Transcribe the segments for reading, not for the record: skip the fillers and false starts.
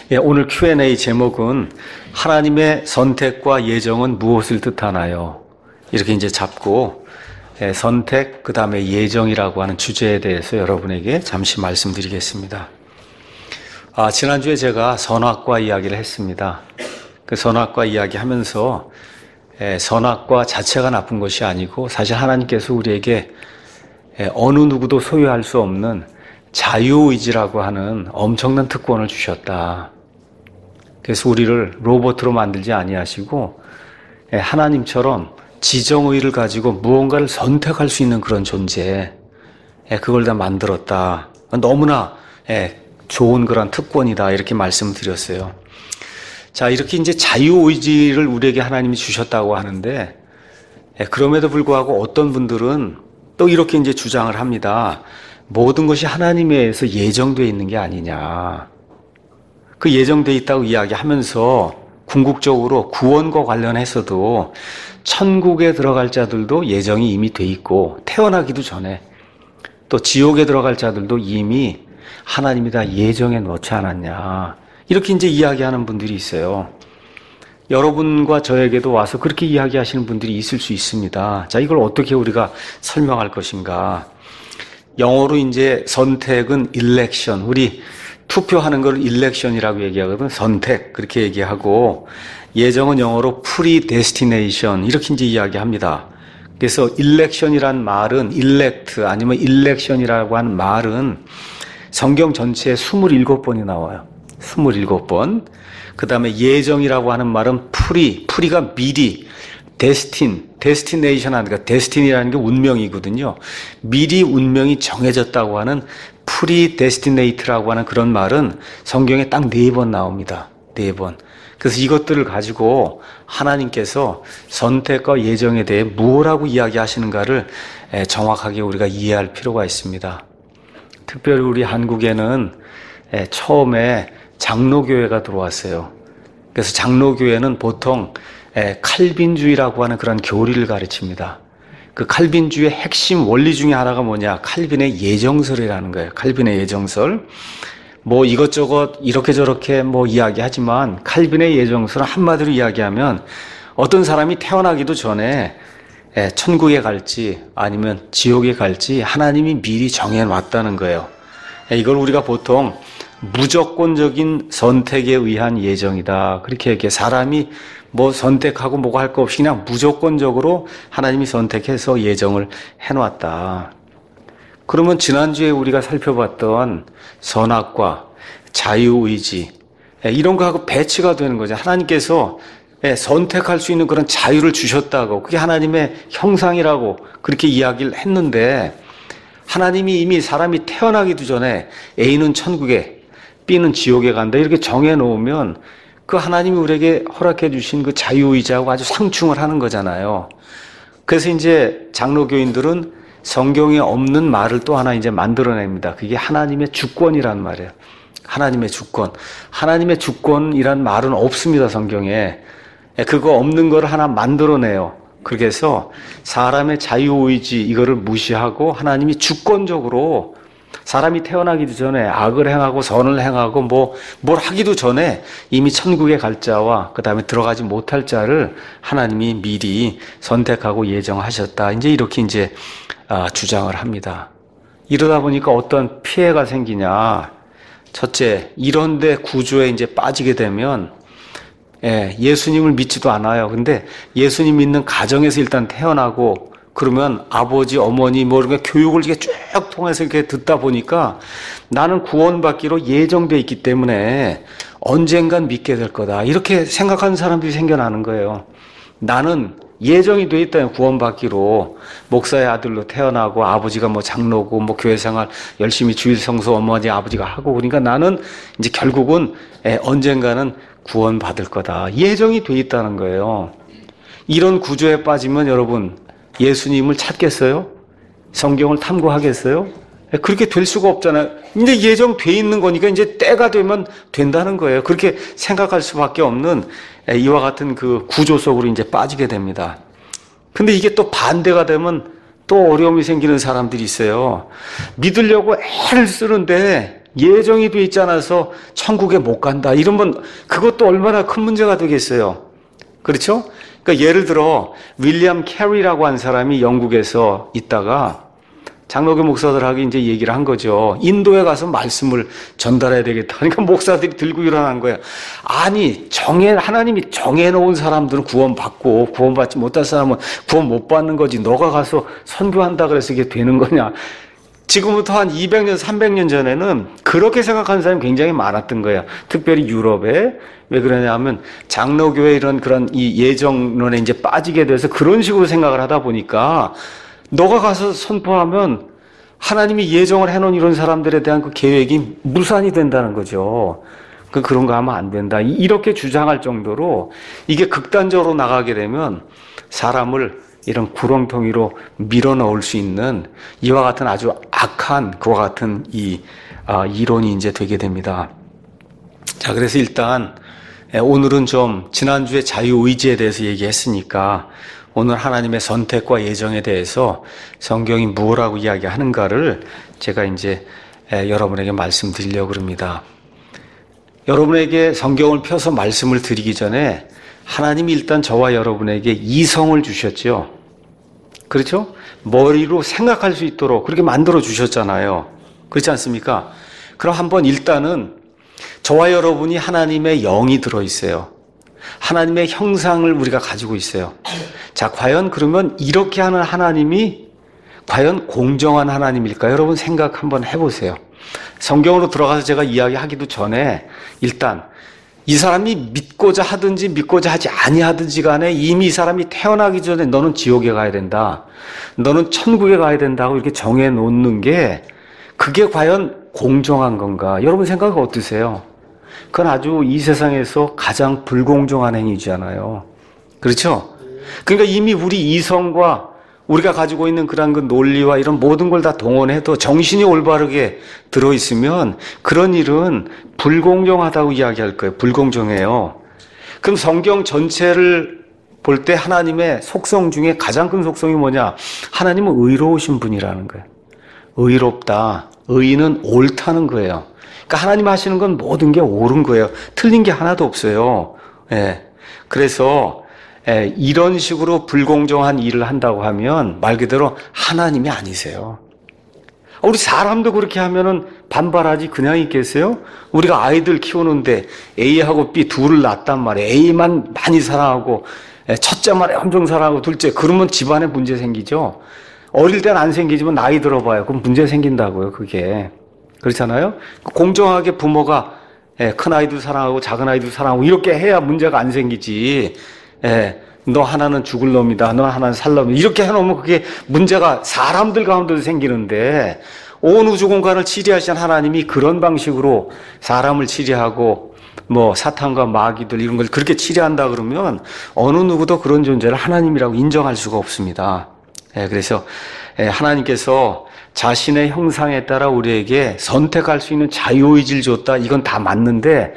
예, 오늘 Q&A 제목은 하나님의 선택과 예정은 무엇을 뜻하나요? 이렇게 이제 잡고 선택, 그 다음에 예정이라고 하는 주제에 대해서 여러분에게 잠시 말씀드리겠습니다. 지난주에 제가 선악과 이야기를 했습니다. 그 선악과 이야기 하면서 선악과 자체가 나쁜 것이 아니고 사실 하나님께서 우리에게 어느 누구도 소유할 수 없는 자유의지라고 하는 엄청난 특권을 주셨다. 그래서 우리를 로봇으로 만들지 아니하시고 하나님처럼 지정의를 가지고 무언가를 선택할 수 있는 그런 존재, 그걸 다 만들었다. 너무나 좋은 그런 특권이다, 이렇게 말씀드렸어요. 자, 이렇게 이제 자유의지를 우리에게 하나님이 주셨다고 하는데, 그럼에도 불구하고 어떤 분들은 또 이렇게 이제 주장을 합니다. 모든 것이 하나님에 의해서 예정되어 있는 게 아니냐. 그 예정되어 있다고 이야기하면서 궁극적으로 구원과 관련해서도 천국에 들어갈 자들도 예정이 이미 돼 있고, 태어나기도 전에 또 지옥에 들어갈 자들도 이미 하나님이 다 예정해 놓지 않았냐. 이렇게 이제 이야기하는 분들이 있어요. 여러분과 저에게도 와서 그렇게 이야기하시는 분들이 있을 수 있습니다. 자, 이걸 어떻게 우리가 설명할 것인가? 영어로 이제 선택은 election, 우리 투표하는 걸 election이라고 얘기하거든. 선택, 그렇게 얘기하고, 예정은 영어로 predestination, 이렇게 이제 이야기합니다. 그래서 election이란 말은 elect 아니면 election이라고 하는 말은 성경 전체에 27번이 나와요. 27번. 그 다음에 예정이라고 하는 말은 프리가 미리, destination 하니까 destiny라는 게 운명이거든요. 미리 운명이 정해졌다고 하는 predestinate라고 하는 그런 말은 성경에 딱 4번 나옵니다. 4번. 그래서 이것들을 가지고 하나님께서 선택과 예정에 대해 무엇라고 이야기하시는가를 정확하게 우리가 이해할 필요가 있습니다. 특별히 우리 한국에는 처음에 장로교회가 들어왔어요. 그래서 장로교회는 보통 칼빈주의라고 하는 그런 교리를 가르칩니다. 그 칼빈주의의 핵심 원리 중에 하나가 뭐냐? 칼빈의 예정설이라는 거예요. 칼빈의 예정설. 뭐 이것저것 이렇게 저렇게 뭐 이야기하지만 칼빈의 예정설은 한마디로 이야기하면 어떤 사람이 태어나기도 전에 천국에 갈지 아니면 지옥에 갈지 하나님이 미리 정해놨다는 거예요. 이걸 우리가 보통 무조건적인 선택에 의한 예정이다. 그렇게 얘기해. 사람이 뭐 선택하고 뭐가 할 거 없이 그냥 무조건적으로 하나님이 선택해서 예정을 해놨다. 그러면 지난주에 우리가 살펴봤던 선악과 자유의지, 이런 거하고 배치가 되는 거죠. 하나님께서 선택할 수 있는 그런 자유를 주셨다고, 그게 하나님의 형상이라고 그렇게 이야기를 했는데, 하나님이 이미 사람이 태어나기도 전에 A는 천국에 B는 지옥에 간다 이렇게 정해놓으면 그 하나님이 우리에게 허락해 주신 그 자유의지하고 아주 상충을 하는 거잖아요. 그래서 이제 장로교인들은 성경에 없는 말을 또 하나 이제 만들어냅니다. 그게 하나님의 주권이란 말이에요. 하나님의 주권. 하나님의 주권이란 말은 없습니다, 성경에. 그거 없는 걸 하나 만들어내요. 그렇게 해서 사람의 자유의지 이거를 무시하고 하나님이 주권적으로 사람이 태어나기도 전에 악을 행하고 선을 행하고 뭘 하기도 전에 이미 천국에 갈 자와 그 다음에 들어가지 못할 자를 하나님이 미리 선택하고 예정하셨다. 이제 이렇게 이제 주장을 합니다. 이러다 보니까 어떤 피해가 생기냐. 첫째, 이런데 구조에 이제 빠지게 되면 예수님을 믿지도 않아요. 근데 예수님 믿는 가정에서 일단 태어나고 그러면 아버지, 어머니 뭐 이렇게 교육을 이렇게 쭉 통해서 이렇게 듣다 보니까 나는 구원받기로 예정돼 있기 때문에 언젠간 믿게 될 거다. 이렇게 생각하는 사람들이 생겨나는 거예요. 나는 예정이 돼 있다요. 구원받기로 목사의 아들로 태어나고 아버지가 뭐 장로고 뭐 교회 생활 열심히 주일 성수 어머니 아버지가 하고 그러니까 나는 이제 결국은 언젠가는 구원받을 거다. 예정이 돼 있다는 거예요. 이런 구조에 빠지면 여러분 예수님을 찾겠어요? 성경을 탐구하겠어요? 그렇게 될 수가 없잖아요. 이제 예정돼 있는 거니까 이제 때가 되면 된다는 거예요. 그렇게 생각할 수밖에 없는 이와 같은 그 구조 속으로 이제 빠지게 됩니다. 근데 이게 또 반대가 되면 또 어려움이 생기는 사람들이 있어요. 믿으려고 애를 쓰는데 예정이 돼 있지 않아서 천국에 못 간다. 이러면 그것도 얼마나 큰 문제가 되겠어요. 그렇죠? 그러니까 예를 들어 윌리엄 캐리라고 한 사람이 영국에서 있다가 장로교 목사들하고 이제 얘기를 한 거죠. 인도에 가서 말씀을 전달해야 되겠다. 그러니까 목사들이 들고 일어난 거예요. 아니, 하나님이 정해놓은 사람들은 구원받고 구원받지 못한 사람은 구원 못 받는 거지. 너가 가서 선교한다 그래서 이게 되는 거냐. 지금부터 한 200년, 300년 전에는 그렇게 생각하는 사람이 굉장히 많았던 거예요. 특별히 유럽에. 왜 그러냐면 장로교의 그런 이 예정론에 이제 빠지게 돼서 그런 식으로 생각을 하다 보니까 너가 가서 선포하면 하나님이 예정을 해놓은 이런 사람들에 대한 그 계획이 무산이 된다는 거죠. 그런 거 하면 안 된다. 이렇게 주장할 정도로 이게 극단적으로 나가게 되면 사람을 이런 구렁텅이로 밀어넣을 수 있는 이와 같은 아주 악한 그와 같은 이론이 이제 되게 됩니다. 자, 그래서 일단 오늘은 좀 지난주에 자유의지에 대해서 얘기했으니까 오늘 하나님의 선택과 예정에 대해서 성경이 무엇라고 이야기하는가를 제가 이제 여러분에게 말씀드리려고 합니다. 여러분에게 성경을 펴서 말씀을 드리기 전에 하나님이 일단 저와 여러분에게 이성을 주셨죠. 그렇죠? 머리로 생각할 수 있도록 그렇게 만들어 주셨잖아요. 그렇지 않습니까? 그럼 한번 일단은 저와 여러분이 하나님의 영이 들어있어요. 하나님의 형상을 우리가 가지고 있어요. 자, 과연 그러면 이렇게 하는 하나님이 과연 공정한 하나님일까요? 여러분 생각 한번 해보세요. 성경으로 들어가서 제가 이야기하기도 전에 일단 이 사람이 믿고자 하든지 믿고자 하지 아니하든지 간에 이미 이 사람이 태어나기 전에 너는 지옥에 가야 된다. 너는 천국에 가야 된다고 이렇게 정해 놓는 게 그게 과연 공정한 건가? 여러분 생각 어떠세요? 그건 아주 이 세상에서 가장 불공정한 행위잖아요. 그렇죠? 그러니까 이미 우리 이성과 우리가 가지고 있는 그런 그 논리와 이런 모든 걸 다 동원해도 정신이 올바르게 들어있으면 그런 일은 불공정하다고 이야기할 거예요. 불공정해요. 그럼 성경 전체를 볼 때 하나님의 속성 중에 가장 큰 속성이 뭐냐? 하나님은 의로우신 분이라는 거예요. 의롭다. 의는 옳다는 거예요. 그러니까 하나님 하시는 건 모든 게 옳은 거예요. 틀린 게 하나도 없어요. 예. 그래서 이런 식으로 불공정한 일을 한다고 하면 말 그대로 하나님이 아니세요. 우리 사람도 그렇게 하면은 반발하지 그냥 있겠어요? 우리가 아이들 키우는데 A하고 B 둘을 낳았단 말이에요. A만 많이 사랑하고 첫째만 엄청 사랑하고 둘째 그러면 집안에 문제 생기죠. 어릴 때는 안 생기지만 나이 들어봐요. 그럼 문제 생긴다고요. 그게. 그렇잖아요? 공정하게 부모가 큰 아이도 사랑하고 작은 아이도 사랑하고 이렇게 해야 문제가 안 생기지. 너 하나는 죽을 놈이다. 너 하나는 살 놈이다. 이렇게 해놓으면 그게 문제가 사람들 가운데도 생기는데 온 우주 공간을 치리하신 하나님이 그런 방식으로 사람을 치리하고 뭐 사탄과 마귀들 이런 걸 그렇게 치리한다 그러면 어느 누구도 그런 존재를 하나님이라고 인정할 수가 없습니다. 그래서 하나님께서 자신의 형상에 따라 우리에게 선택할 수 있는 자유의지를 줬다. 이건 다 맞는데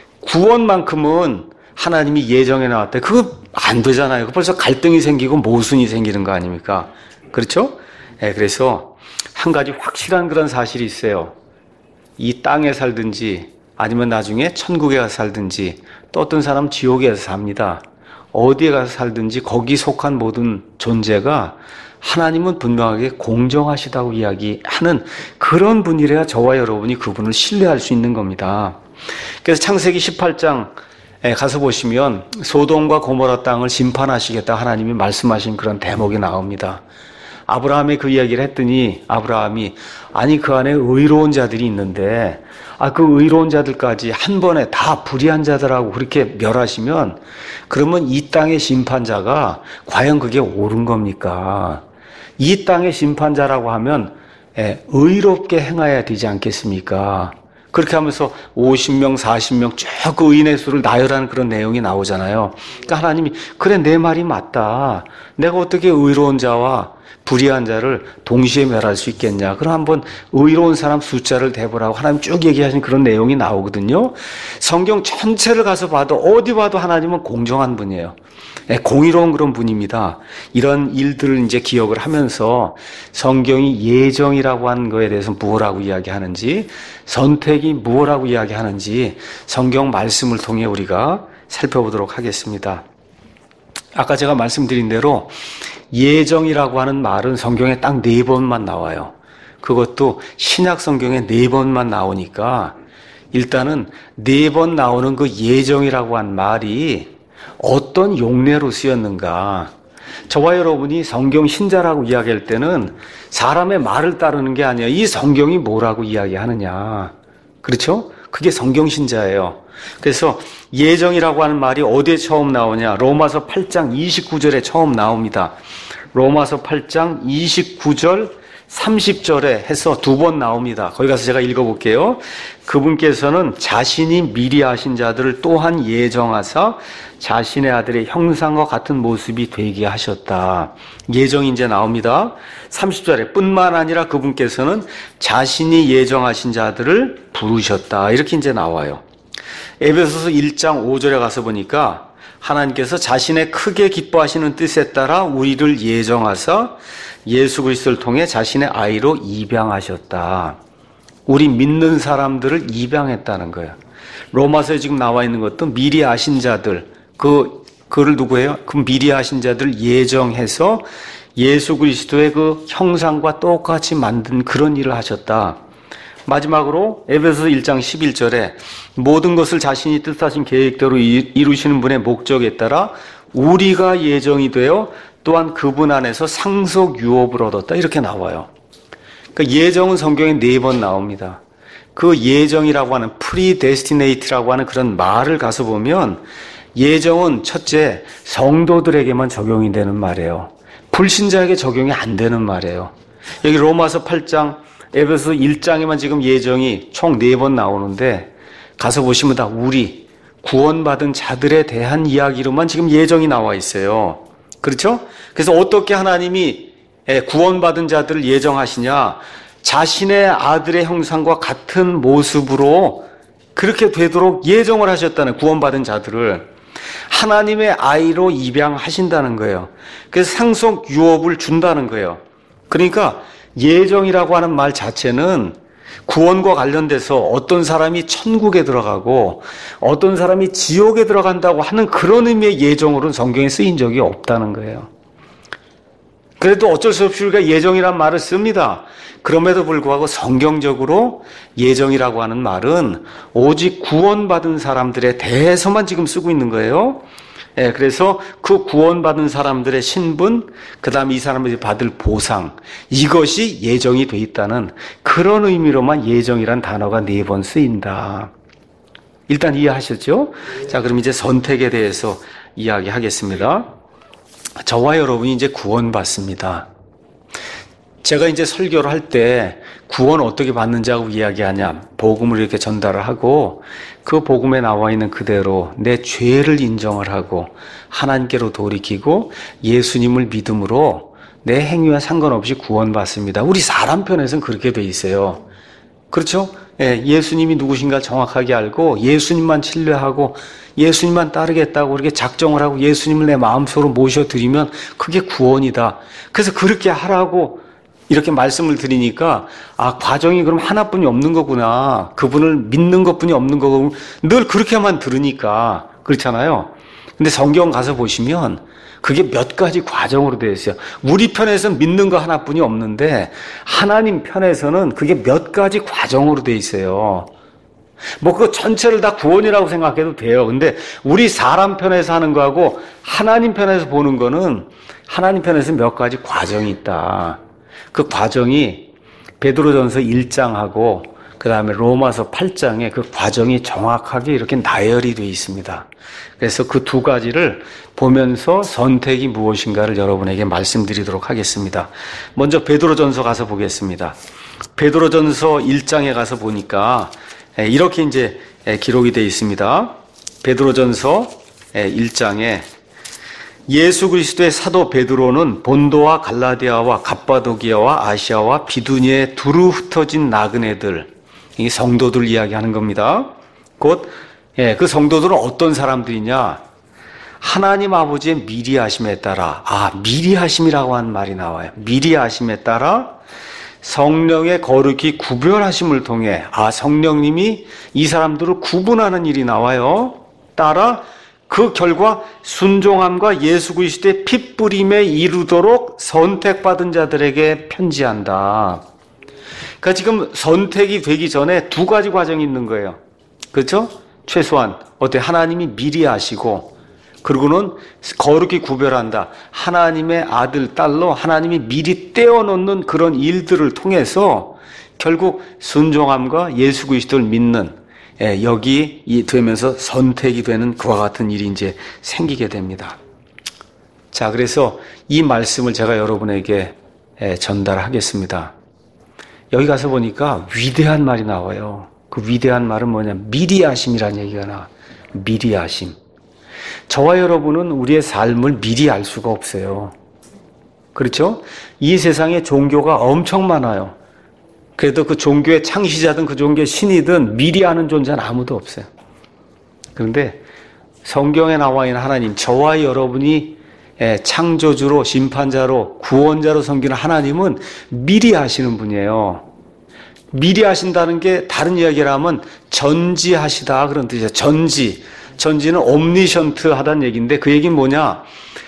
구원만큼은 하나님이 예정해 놨대. 그거 안 되잖아요. 벌써 갈등이 생기고 모순이 생기는 거 아닙니까? 그렇죠? 그래서 한 가지 확실한 그런 사실이 있어요. 이 땅에 살든지 아니면 나중에 천국에 가서 살든지 또 어떤 사람은 지옥에 가서 삽니다. 어디에 가서 살든지 거기 속한 모든 존재가 하나님은 분명하게 공정하시다고 이야기하는 그런 분이래야 저와 여러분이 그분을 신뢰할 수 있는 겁니다. 그래서 창세기 18장 가서 보시면 소돔과 고모라 땅을 심판하시겠다 하나님이 말씀하신 그런 대목이 나옵니다. 아브라함이 그 이야기를 했더니 아브라함이 아니 그 안에 의로운 자들이 있는데 그 의로운 자들까지 한 번에 다 불의한 자들하고 그렇게 멸하시면 그러면 이 땅의 심판자가 과연 그게 옳은 겁니까? 이 땅의 심판자라고 하면 의롭게 행해야 되지 않겠습니까? 그렇게 하면서 50명, 40명 쭉 그 의인의 수를 나열하는 그런 내용이 나오잖아요. 그러니까 하나님이 그래 내 말이 맞다. 내가 어떻게 의로운 자와 불의한 자를 동시에 멸할 수 있겠냐. 그럼 한번 의로운 사람 숫자를 대보라고 하나님 쭉 얘기하신 그런 내용이 나오거든요. 성경 전체를 가서 봐도 어디 봐도 하나님은 공정한 분이에요. 공의로운 그런 분입니다. 이런 일들을 이제 기억을 하면서 성경이 예정이라고 하는 거에 대해서 무엇라고 이야기하는지, 선택이 무엇라고 이야기하는지 성경 말씀을 통해 우리가 살펴보도록 하겠습니다. 아까 제가 말씀드린 대로 예정이라고 하는 말은 성경에 딱 4번만 나와요. 그것도 신약 성경에 4번만 나오니까 일단은 4번 나오는 그 예정이라고 한 말이 어떤 용례로 쓰였는가. 저와 여러분이 성경 신자라고 이야기할 때는 사람의 말을 따르는 게 아니에요. 이 성경이 뭐라고 이야기하느냐. 그렇죠? 그게 성경 신자예요. 그래서 예정이라고 하는 말이 어디에 처음 나오냐. 로마서 8장 29절에 처음 나옵니다. 로마서 8장 29절 30절에 해서 2번 나옵니다. 거기 가서 제가 읽어볼게요. 그분께서는 자신이 미리 아신 자들을 또한 예정하사 자신의 아들의 형상과 같은 모습이 되게 하셨다. 예정이 이제 나옵니다. 30절에 뿐만 아니라 그분께서는 자신이 예정하신 자들을 부르셨다. 이렇게 이제 나와요. 에베소서 1장 5절에 가서 보니까 하나님께서 자신의 크게 기뻐하시는 뜻에 따라 우리를 예정하사 예수 그리스도를 통해 자신의 아이로 입양하셨다. 우리 믿는 사람들을 입양했다는 거예요. 로마서에 지금 나와 있는 것도 미리 아신 자들, 그를 누구예요? 그 미리 아신 자들 예정해서 예수 그리스도의 그 형상과 똑같이 만든 그런 일을 하셨다. 마지막으로 에베소서 1장 11절에 모든 것을 자신이 뜻하신 계획대로 이루시는 분의 목적에 따라 우리가 예정이 되어 또한 그분 안에서 상속 유업을 얻었다. 이렇게 나와요. 그 예정은 성경에 4번 나옵니다. 그 예정이라고 하는 predestinate라고 하는 그런 말을 가서 보면 예정은 첫째 성도들에게만 적용이 되는 말이에요. 불신자에게 적용이 안 되는 말이에요. 여기 로마서 8장, 에베소 1장에만 지금 예정이 총 4번 나오는데 가서 보시면 다 우리 구원받은 자들에 대한 이야기로만 지금 예정이 나와 있어요. 그렇죠? 그래서 어떻게 하나님이 구원받은 자들을 예정하시냐? 자신의 아들의 형상과 같은 모습으로 그렇게 되도록 예정을 하셨다는, 구원받은 자들을 하나님의 아이로 입양하신다는 거예요. 그래서 상속 유업을 준다는 거예요. 그러니까 예정이라고 하는 말 자체는 구원과 관련돼서 어떤 사람이 천국에 들어가고 어떤 사람이 지옥에 들어간다고 하는 그런 의미의 예정으로는 성경에 쓰인 적이 없다는 거예요. 그래도 어쩔 수 없이 우리가 예정이란 말을 씁니다. 그럼에도 불구하고 성경적으로 예정이라고 하는 말은 오직 구원받은 사람들에 대해서만 지금 쓰고 있는 거예요. 그래서 그 구원받은 사람들의 신분, 그 다음에 이 사람들이 받을 보상, 이것이 예정이 돼 있다는 그런 의미로만 예정이란 단어가 4번 쓰인다. 일단 이해하셨죠? 자, 그럼 이제 선택에 대해서 이야기하겠습니다. 저와 여러분이 이제 구원받습니다. 제가 이제 설교를 할 때 구원 어떻게 받는지 하고 이야기하냐, 복음을 이렇게 전달을 하고 그 복음에 나와 있는 그대로 내 죄를 인정을 하고 하나님께로 돌이키고 예수님을 믿음으로 내 행위와 상관없이 구원받습니다. 우리 사람 편에서는 그렇게 돼 있어요. 그렇죠? 예수님이 누구신가 정확하게 알고 예수님만 신뢰하고 예수님만 따르겠다고 이렇게 작정을 하고 예수님을 내 마음속으로 모셔드리면 그게 구원이다. 그래서 그렇게 하라고 이렇게 말씀을 드리니까 과정이 그럼 하나뿐이 없는 거구나. 그분을 믿는 것뿐이 없는 거고 늘 그렇게만 들으니까 그렇잖아요. 근데 성경 가서 보시면 그게 몇 가지 과정으로 되어 있어요. 우리 편에서는 믿는 거 하나뿐이 없는데 하나님 편에서는 그게 몇 가지 과정으로 되어 있어요. 그 전체를 다 구원이라고 생각해도 돼요. 근데 우리 사람 편에서 하는 거하고 하나님 편에서 보는 거는 하나님 편에서 몇 가지 과정이 있다. 그 과정이 베드로전서 1장하고 그 다음에 로마서 8장에 그 과정이 정확하게 이렇게 나열이 되어 있습니다. 그래서 그 2가지를 보면서 선택이 무엇인가를 여러분에게 말씀드리도록 하겠습니다. 먼저 베드로전서 가서 보겠습니다. 베드로전서 1장에 가서 보니까 이렇게 이제 기록이 되어 있습니다. 베드로전서 1장에 예수 그리스도의 사도 베드로는 본도와 갈라디아와 갑바도기아와 아시아와 비두니에 두루 흩어진 나그네들, 이 성도들 이야기하는 겁니다. 곧 그 성도들은 어떤 사람들이냐? 하나님 아버지의 미리 하심에 따라, 미리 하심이라고 하는 말이 나와요. 미리 하심에 따라 성령의 거룩히 구별하심을 통해, 성령님이 이 사람들을 구분하는 일이 나와요. 따라 그 결과 순종함과 예수 그리스도의 핏부림에 이르도록 선택받은 자들에게 편지한다. 그러니까 지금 선택이 되기 전에 두 가지 과정이 있는 거예요. 그렇죠? 최소한 하나님이 미리 아시고, 그리고는 거룩히 구별한다. 하나님의 아들, 딸로 하나님이 미리 떼어놓는 그런 일들을 통해서 결국 순종함과 예수 그리스도를 믿는, 여기 되면서 선택이 되는 그와 같은 일이 이제 생기게 됩니다. 자, 그래서 이 말씀을 제가 여러분에게 전달하겠습니다. 여기 가서 보니까 위대한 말이 나와요. 그 위대한 말은 뭐냐? 미리 하심이라는 얘기가 나와. 미리 하심. 저와 여러분은 우리의 삶을 미리 알 수가 없어요. 그렇죠? 이 세상에 종교가 엄청 많아요. 그래도 그 종교의 창시자든 그 종교의 신이든 미리 아는 존재는 아무도 없어요. 그런데 성경에 나와 있는 하나님, 저와 여러분이 창조주로, 심판자로, 구원자로 섬기는 하나님은 미리 하시는 분이에요. 미리 하신다는 게 다른 이야기를 하면 전지하시다 그런 뜻이에요. 전지는 옴니션트 하다는 얘기인데, 그 얘기는 뭐냐?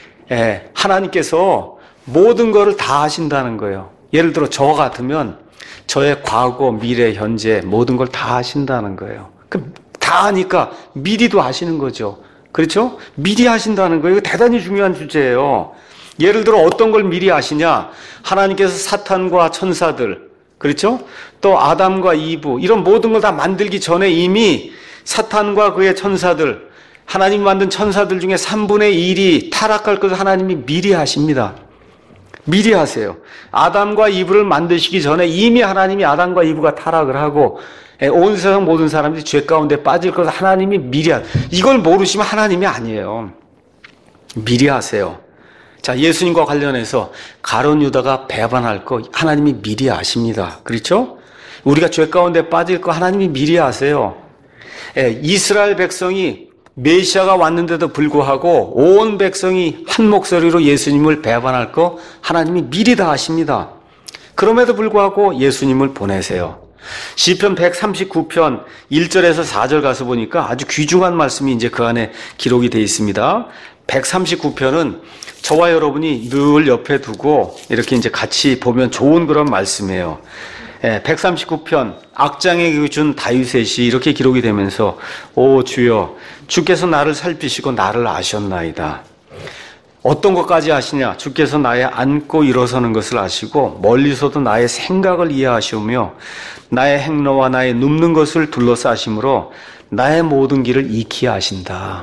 하나님께서 모든 것을 다 하신다는 거예요. 예를 들어 저 같으면 저의 과거, 미래, 현재 모든 걸 다 하신다는 거예요. 다 하니까 미리도 하시는 거죠. 그렇죠? 미리 하신다는 거예요. 이거 대단히 중요한 주제예요. 예를 들어 어떤 걸 미리 아시냐? 하나님께서 사탄과 천사들, 그렇죠? 또 아담과 이브, 이런 모든 걸 다 만들기 전에 이미 사탄과 그의 천사들, 하나님이 만든 천사들 중에 3분의 1이 타락할 것을 하나님이 미리 하십니다. 미리 하세요. 아담과 이브를 만드시기 전에 이미 하나님이 아담과 이브가 타락을 하고 온 세상 모든 사람들이 죄 가운데 빠질 것을 하나님이 미리 이걸 모르시면 하나님이 아니에요. 미리 하세요. 자, 예수님과 관련해서 가룟 유다가 배반할 거 하나님이 미리 아십니다. 그렇죠? 우리가 죄 가운데 빠질 거 하나님이 미리 아세요. 이스라엘 백성이 메시아가 왔는데도 불구하고 온 백성이 한 목소리로 예수님을 배반할 거 하나님이 미리 다 아십니다. 그럼에도 불구하고 예수님을 보내세요. 시편 139편 1절에서 4절 가서 보니까 아주 귀중한 말씀이 이제 그 안에 기록이 되어 있습니다. 139편은 저와 여러분이 늘 옆에 두고 이렇게 이제 같이 보면 좋은 그런 말씀이에요. 139편 악장에게 준 다윗의 시 이렇게 기록이 되면서 오 주여 주께서 나를 살피시고 나를 아셨나이다. 어떤 것까지 아시냐? 주께서 나의 앉고 일어서는 것을 아시고 멀리서도 나의 생각을 이해하시오며 나의 행로와 나의 눕는 것을 둘러싸심으로 나의 모든 길을 익히 아신다.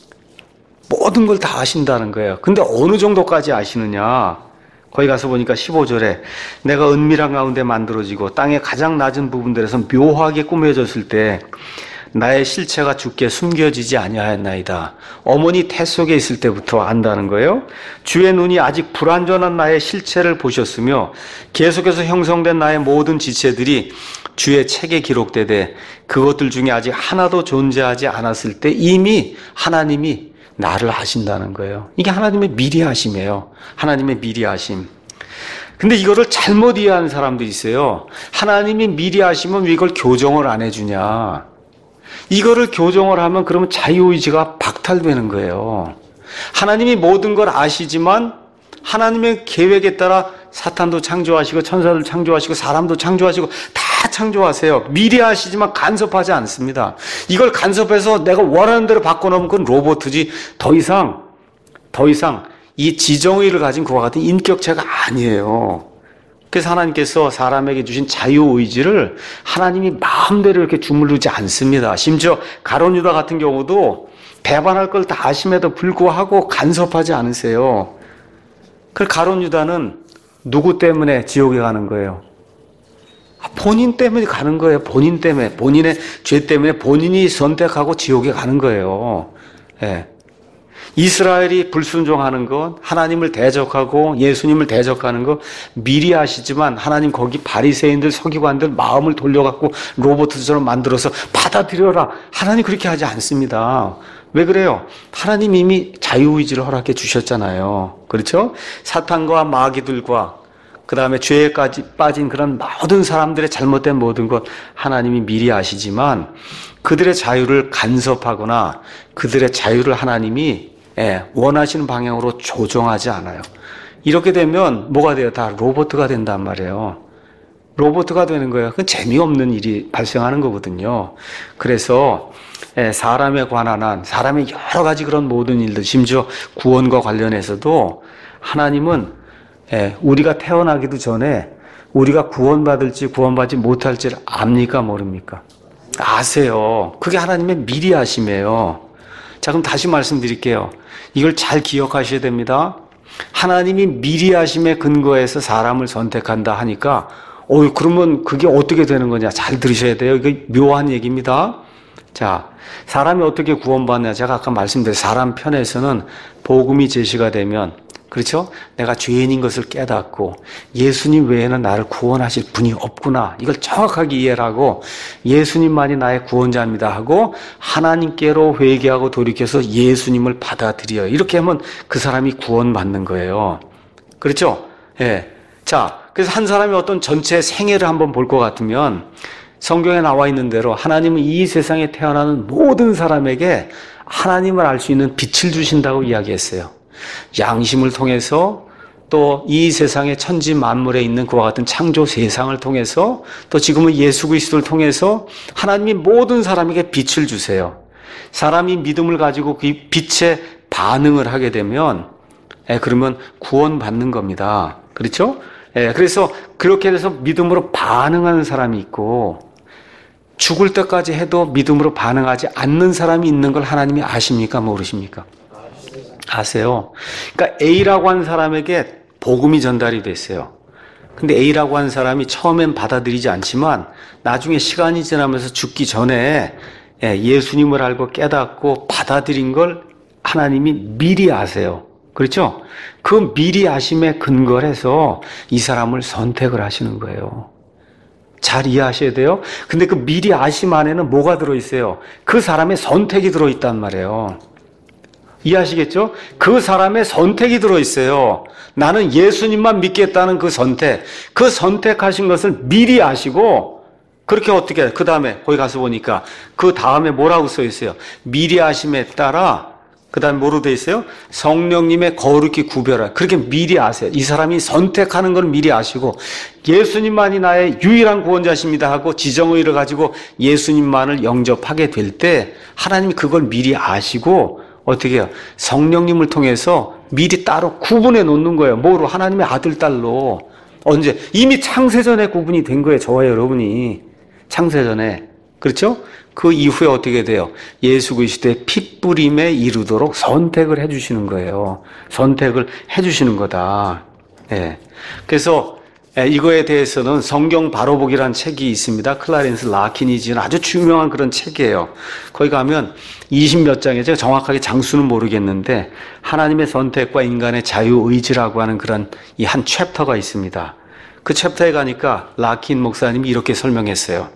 모든 걸 다 아신다는 거예요. 근데 어느 정도까지 아시느냐? 거기 가서 보니까 15절에 내가 은밀한 가운데 만들어지고 땅의 가장 낮은 부분들에서 묘하게 꾸며졌을 때 나의 실체가 주께 숨겨지지 아니하였나이다. 어머니 태 속에 있을 때부터 안다는 거예요. 주의 눈이 아직 불완전한 나의 실체를 보셨으며 계속해서 형성된 나의 모든 지체들이 주의 책에 기록되되 그것들 중에 아직 하나도 존재하지 않았을 때 이미 하나님이 나를 아신다는 거예요. 이게 하나님의 미리 하심이에요. 하나님의 미리 하심. 근데 이거를 잘못 이해하는 사람들이 있어요. 하나님이 미리 하시면 왜 이걸 교정을 안 해주냐. 이거를 교정을 하면 그러면 자유의지가 박탈되는 거예요. 하나님이 모든 걸 아시지만 하나님의 계획에 따라 사탄도 창조하시고 천사도 창조하시고 사람도 창조하시고 다 창조하세요. 미리 하시지만 간섭하지 않습니다. 이걸 간섭해서 내가 원하는 대로 바꿔놓으면 그건 로봇이지 더 이상 이 지정의를 가진 그와 같은 인격체가 아니에요. 그래서 하나님께서 사람에게 주신 자유의지를 하나님이 마음대로 이렇게 주무르지 않습니다. 심지어 가룟 유다 같은 경우도 배반할 걸 다 아심에도 불구하고 간섭하지 않으세요. 그 가룟 유다는 누구 때문에 지옥에 가는 거예요? 본인 때문에 가는 거예요. 본인 때문에. 본인의 죄 때문에 본인이 선택하고 지옥에 가는 거예요. 예. 이스라엘이 불순종하는 것, 하나님을 대적하고 예수님을 대적하는 것 미리 아시지만 하나님 거기 바리새인들, 서기관들 마음을 돌려갖고 로봇처럼 만들어서 받아들여라. 하나님 그렇게 하지 않습니다. 왜 그래요? 하나님 이미 자유의지를 허락해 주셨잖아요. 그렇죠? 사탄과 마귀들과 그 다음에 죄에까지 빠진 그런 모든 사람들의 잘못된 모든 것 하나님이 미리 아시지만 그들의 자유를 간섭하거나 그들의 자유를 하나님이 원하시는 방향으로 조정하지 않아요. 이렇게 되면 뭐가 돼요? 다 로봇가 된단 말이에요. 로봇가 되는 거예요. 그건 재미없는 일이 발생하는 거거든요. 그래서 사람에 관한 한, 사람의 여러 가지 그런 모든 일들, 심지어 구원과 관련해서도 하나님은 우리가 태어나기도 전에 우리가 구원받을지 구원받지 못할지 압니까 모릅니까? 아세요. 그게 하나님의 미리 아심이에요. 자, 그럼 다시 말씀드릴게요. 이걸 잘 기억하셔야 됩니다. 하나님이 미리 아심에 근거해서 사람을 선택한다 하니까 그러면 그게 어떻게 되는 거냐? 잘 들으셔야 돼요. 이게 묘한 얘기입니다. 자, 사람이 어떻게 구원받냐? 제가 아까 말씀드린 사람 편에서는 복음이 제시가 되면 그렇죠? 내가 죄인인 것을 깨닫고 예수님 외에는 나를 구원하실 분이 없구나. 이걸 정확하게 이해를 하고 예수님만이 나의 구원자입니다 하고 하나님께로 회개하고 돌이켜서 예수님을 받아들여요. 이렇게 하면 그 사람이 구원받는 거예요. 그렇죠? 예. 자, 그래서 한 사람이 어떤 전체 생애를 한번 볼 것 같으면 성경에 나와 있는 대로 하나님은 이 세상에 태어나는 모든 사람에게 하나님을 알 수 있는 빛을 주신다고 이야기했어요. 양심을 통해서 또 이 세상의 천지 만물에 있는 그와 같은 창조 세상을 통해서 또 지금은 예수 그리스도를 통해서 하나님이 모든 사람에게 빛을 주세요. 사람이 믿음을 가지고 그 빛에 반응을 하게 되면 그러면 구원받는 겁니다. 그렇죠? 그래서 그렇게 해서 믿음으로 반응하는 사람이 있고 죽을 때까지 해도 믿음으로 반응하지 않는 사람이 있는 걸 하나님이 아십니까? 모르십니까? 아세요. 그러니까 A라고 한 사람에게 복음이 전달이 됐어요. 근데 A라고 한 사람이 처음엔 받아들이지 않지만 나중에 시간이 지나면서 죽기 전에 예수님을 알고 깨닫고 받아들인 걸 하나님이 미리 아세요. 그렇죠? 그 미리 아심에 근거를 해서 이 사람을 선택을 하시는 거예요. 잘 이해하셔야 돼요. 근데 그 미리 아심 안에는 뭐가 들어있어요? 그 사람의 선택이 들어있단 말이에요. 이해하시겠죠? 그 사람의 선택이 들어있어요. 나는 예수님만 믿겠다는 그 선택. 그 선택하신 것을 미리 아시고 그렇게 어떻게 그 다음에 거기 가서 보니까 그 다음에 뭐라고 써 있어요? 미리 아심에 따라 그 다음에 뭐로 돼 있어요? 성령님의 거룩히 구별하. 그렇게 미리 아세요. 이 사람이 선택하는 걸 미리 아시고 예수님만이 나의 유일한 구원자십니다 하고 지정의를 가지고 예수님만을 영접하게 될 때 하나님이 그걸 미리 아시고 어떻게 해요? 성령님을 통해서 미리 따로 구분해 놓는 거예요. 뭐로? 하나님의 아들, 딸로. 언제? 이미 창세전에 구분이 된 거예요. 저와 여러분이. 창세전에. 그렇죠? 그 이후에 어떻게 돼요? 예수 그리스도의 핏부림에 이르도록 선택을 해주시는 거예요. 선택을 해주시는 거다. 예. 그래서 이거에 대해서는 성경 바로보기라는 책이 있습니다. 클라렌스 라킨이 지은 아주 유명한 그런 책이에요. 거기 가면 20몇 장에 제가 정확하게 장수는 모르겠는데 하나님의 선택과 인간의 자유의지라고 하는 그런 이 한 챕터가 있습니다. 그 챕터에 가니까 라킨 목사님이 이렇게 설명했어요.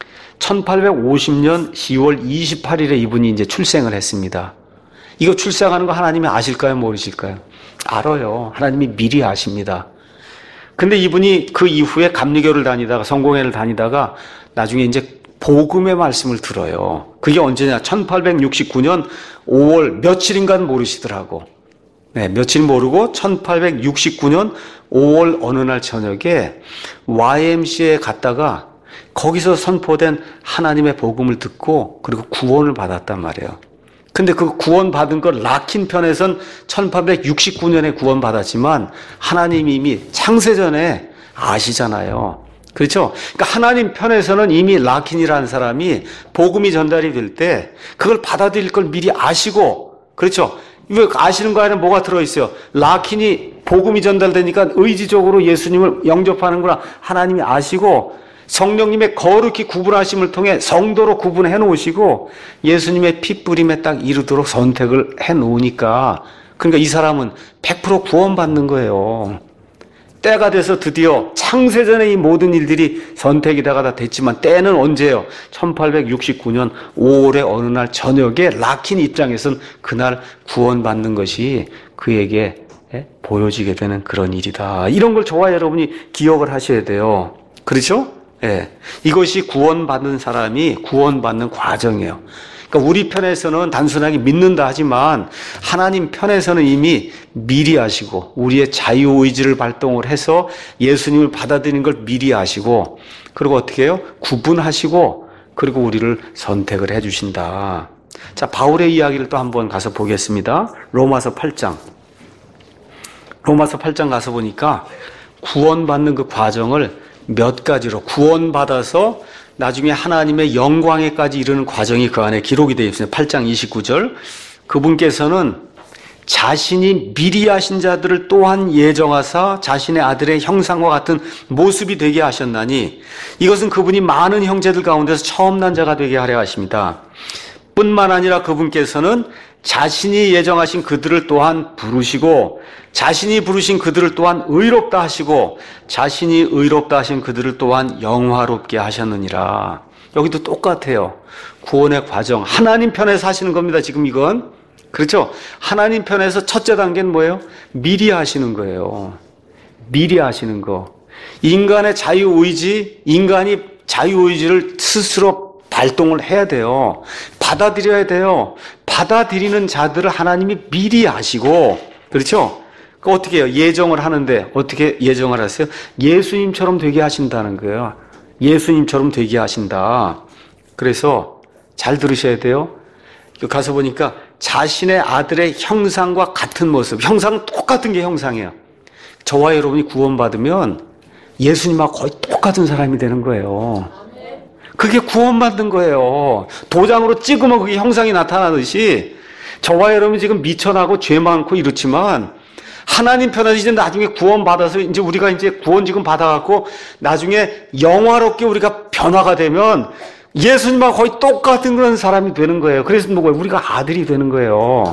1850년 10월 28일에 이분이 이제 출생을 했습니다. 이거 출생하는 거 하나님이 아실까요? 모르실까요? 알아요. 하나님이 미리 아십니다. 근데 이분이 그 이후에 감리교를 다니다가 성공회를 다니다가 나중에 이제 복음의 말씀을 들어요. 그게 언제냐? 1869년 5월 며칠인가는 모르시더라고. 네, 며칠 모르고 1869년 5월 어느 날 저녁에 YMCA에 갔다가 거기서 선포된 하나님의 복음을 듣고 그리고 구원을 받았단 말이에요. 근데 그 구원 받은 걸 라킨 편에선 1869년에 구원 받았지만 하나님이 이미 창세전에 아시잖아요. 그렇죠? 그러니까 하나님 편에서는 이미 라킨이라는 사람이 복음이 전달이 될 때 그걸 받아들일 걸 미리 아시고, 그렇죠? 왜 아시는 거 안에 뭐가 들어있어요? 라킨이 복음이 전달되니까 의지적으로 예수님을 영접하는구나. 하나님이 아시고 성령님의 거룩히 구분하심을 통해 성도로 구분해 놓으시고 예수님의 피 뿌림에 딱 이르도록 선택을 해 놓으니까, 그러니까 이 사람은 100% 구원받는 거예요. 때가 돼서 드디어 창세전에 이 모든 일들이 선택이 다 됐지만, 때는 언제예요? 1869년 5월의 어느 날 저녁에 락킨 입장에서는 그날 구원받는 것이 그에게 보여지게 되는 그런 일이다. 이런 걸 저와 여러분이 기억을 하셔야 돼요. 그렇죠? 예. 이것이 구원받는 사람이 구원받는 과정이에요. 그러니까 우리 편에서는 단순하게 믿는다 하지만 하나님 편에서는 이미 미리 아시고 우리의 자유의지를 발동을 해서 예수님을 받아들이는 걸 미리 아시고, 그리고 어떻게 해요? 구분하시고 그리고 우리를 선택을 해 주신다. 자, 바울의 이야기를 또 한번 가서 보겠습니다. 로마서 8장 가서 보니까 구원받는 그 과정을 몇 가지로, 구원받아서 나중에 하나님의 영광에까지 이르는 과정이 그 안에 기록이 되어 있습니다. 8장 29절. 그분께서는 자신이 미리 하신 자들을 또한 예정하사 자신의 아들의 형상과 같은 모습이 되게 하셨나니, 이것은 그분이 많은 형제들 가운데서 처음 난 자가 되게 하려 하십니다. 뿐만 아니라 그분께서는 자신이 예정하신 그들을 또한 부르시고, 자신이 부르신 그들을 또한 의롭다 하시고, 자신이 의롭다 하신 그들을 또한 영화롭게 하셨느니라. 여기도 똑같아요. 구원의 과정, 하나님 편에서 하시는 겁니다. 지금 이건, 그렇죠? 하나님 편에서 첫째 단계는 뭐예요? 미리 하시는 거예요. 미리 하시는 거. 인간의 자유의지, 인간이 자유의지를 스스로 발동을 해야 돼요. 받아들여야 돼요. 받아들이는 자들을 하나님이 미리 아시고, 그렇죠? 그 어떻게 해요? 예정을 하는데 어떻게 예정을 하세요? 예수님처럼 되게 하신다는 거예요. 예수님처럼 되게 하신다. 그래서 잘 들으셔야 돼요. 가서 보니까 자신의 아들의 형상과 같은 모습, 형상은 똑같은 게 형상이에요. 저와 여러분이 구원받으면 예수님하고 거의 똑같은 사람이 되는 거예요. 그게 구원받는 거예요. 도장으로 찍으면 그게 형상이 나타나듯이 저와 여러분이 지금 미천하고 죄 많고 이렇지만 하나님 편에서 이제 나중에 구원받아서 이제 우리가 이제 구원 지금 받아갖고 나중에 영화롭게 우리가 변화가 되면 예수님하고 거의 똑같은 그런 사람이 되는 거예요. 그래서 뭐예요? 우리가 아들이 되는 거예요.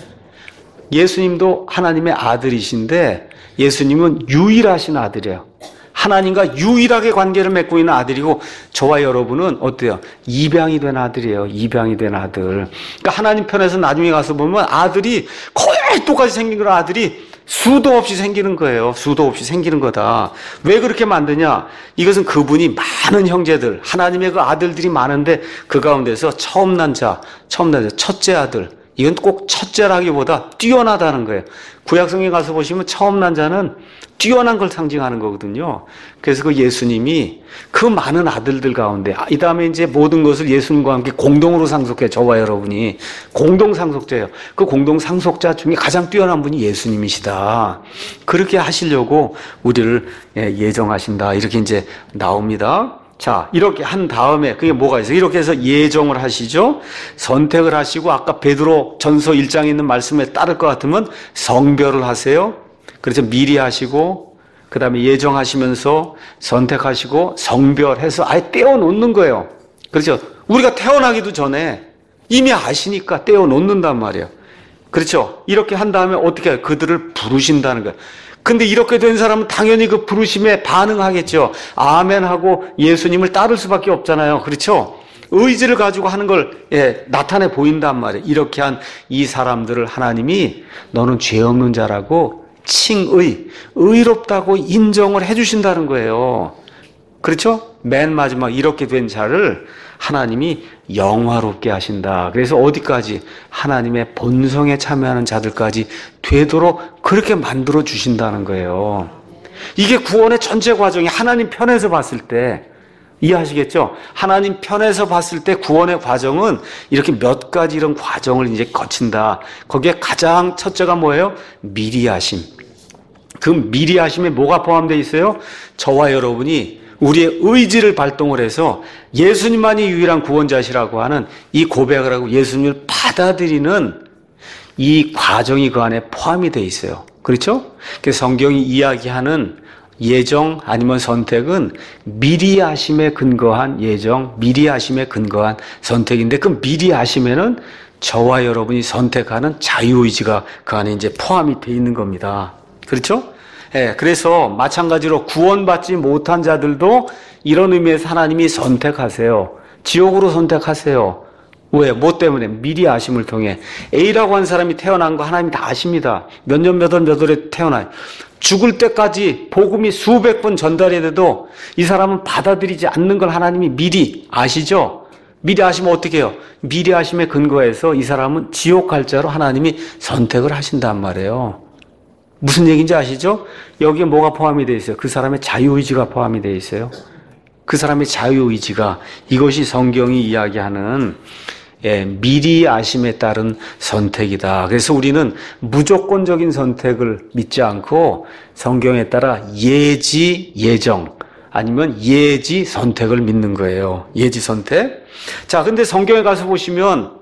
예수님도 하나님의 아들이신데 예수님은 유일하신 아들이에요. 하나님과 유일하게 관계를 맺고 있는 아들이고, 저와 여러분은 어때요? 입양이 된 아들이에요. 입양이 된 아들. 그러니까 하나님 편에서 나중에 가서 보면 아들이 거의 똑같이 생긴 그런 아들이 수도 없이 생기는 거예요. 수도 없이 생기는 거다. 왜 그렇게 만드냐? 이것은 그분이 많은 형제들, 하나님의 그 아들들이 많은데 그 가운데서 처음 난 자, 첫째 아들. 이건 꼭 첫째라기보다 뛰어나다는 거예요. 구약성경에 가서 보시면 처음 난 자는 뛰어난 걸 상징하는 거거든요. 그래서 그 예수님이 그 많은 아들들 가운데, 이 다음에 이제 모든 것을 예수님과 함께 공동으로 상속해. 저와 여러분이 공동 상속자예요. 그 공동 상속자 중에 가장 뛰어난 분이 예수님이시다. 그렇게 하시려고 우리를 예정하신다. 이렇게 이제 나옵니다. 자, 이렇게 한 다음에 그게 뭐가 있어요? 이렇게 해서 예정을 하시죠. 선택을 하시고, 아까 베드로 전서 1장에 있는 말씀에 따를 것 같으면 성별을 하세요. 그래서 미리 하시고, 그 다음에 예정하시면서 선택하시고 성별해서 아예 떼어놓는 거예요. 그렇죠? 우리가 태어나기도 전에 이미 아시니까 떼어놓는단 말이에요. 그렇죠? 이렇게 한 다음에 어떻게 해요? 그들을 부르신다는 거예요. 근데 이렇게 된 사람은 당연히 그 부르심에 반응하겠죠. 아멘하고 예수님을 따를 수밖에 없잖아요. 그렇죠? 의지를 가지고 하는 걸 나타내 보인단 말이에요. 이렇게 한 이 사람들을 하나님이 너는 죄 없는 자라고 의롭다고 인정을 해주신다는 거예요. 그렇죠? 맨 마지막 이렇게 된 자를 하나님이 영화롭게 하신다. 그래서 어디까지? 하나님의 본성에 참여하는 자들까지 되도록 그렇게 만들어 주신다는 거예요. 이게 구원의 전체 과정이 하나님 편에서 봤을 때, 이해하시겠죠? 하나님 편에서 봤을 때 구원의 과정은 이렇게 몇 가지 이런 과정을 이제 거친다. 거기에 가장 첫째가 뭐예요? 미리 하심. 그 미리 하심에 뭐가 포함되어 있어요? 저와 여러분이 우리의 의지를 발동을 해서 예수님만이 유일한 구원자시라고 하는 이 고백을 하고 예수님을 받아들이는 이 과정이 그 안에 포함이 되어 있어요. 그렇죠? 그래서 성경이 이야기하는 예정 아니면 선택은 미리 하심에 근거한 예정, 미리 하심에 근거한 선택인데 그 미리 하심에는 저와 여러분이 선택하는 자유의지가 그 안에 이제 포함이 되어 있는 겁니다. 그렇죠? 예, 그래서 마찬가지로 구원받지 못한 자들도 이런 의미에서 하나님이 선택하세요. 지옥으로 선택하세요. 왜? 뭐 때문에? 미리 아심을 통해. A라고 하는 사람이 태어난 거 하나님이 다 아십니다. 몇 년 몇 월에 태어나요. 죽을 때까지 복음이 수백 번 전달이 돼도 이 사람은 받아들이지 않는 걸 하나님이 미리 아시죠? 미리 아시면 어떻게 해요? 미리 아심에 근거해서 이 사람은 지옥 갈 자로 하나님이 선택을 하신단 말이에요. 무슨 얘기인지 아시죠? 여기에 뭐가 포함이 되어 있어요? 그 사람의 자유의지가 포함이 되어 있어요. 그 사람의 자유의지가, 이것이 성경이 이야기하는 미리 아심에 따른 선택이다. 그래서 우리는 무조건적인 선택을 믿지 않고 성경에 따라 예지, 예정 아니면 예지 선택을 믿는 거예요. 예지 선택. 자, 근데 성경에 가서 보시면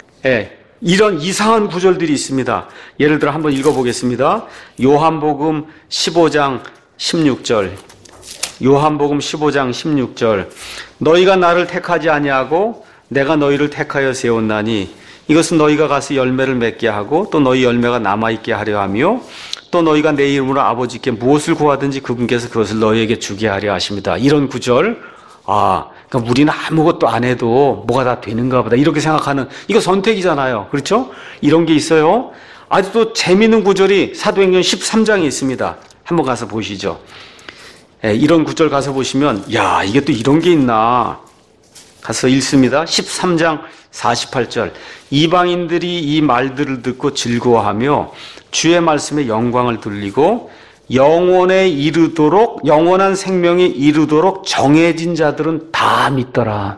이런 이상한 구절들이 있습니다. 예를 들어 한번 읽어보겠습니다. 요한복음 15장 16절. 요한복음 15장 16절. 너희가 나를 택하지 아니하고 내가 너희를 택하여 세웠나니 이것은 너희가 가서 열매를 맺게 하고 또 너희 열매가 남아있게 하려 하며 또 너희가 내 이름으로 아버지께 무엇을 구하든지 그분께서 그것을 너희에게 주게 하려 하십니다. 이런 구절. 그러니까 우리는 아무것도 안 해도 뭐가 다 되는가 보다 이렇게 생각하는, 이거 선택이잖아요. 그렇죠? 이런 게 있어요. 아주 또 재미있는 구절이 사도행전 13장에 있습니다. 한번 가서 보시죠. 이런 구절 가서 보시면 이게 또 이런 게 있나 가서 읽습니다. 13장 48절. 이방인들이 이 말들을 듣고 즐거워하며 주의 말씀에 영광을 돌리고 영원에 이르도록, 영원한 생명에 이르도록 정해진 자들은 다 믿더라.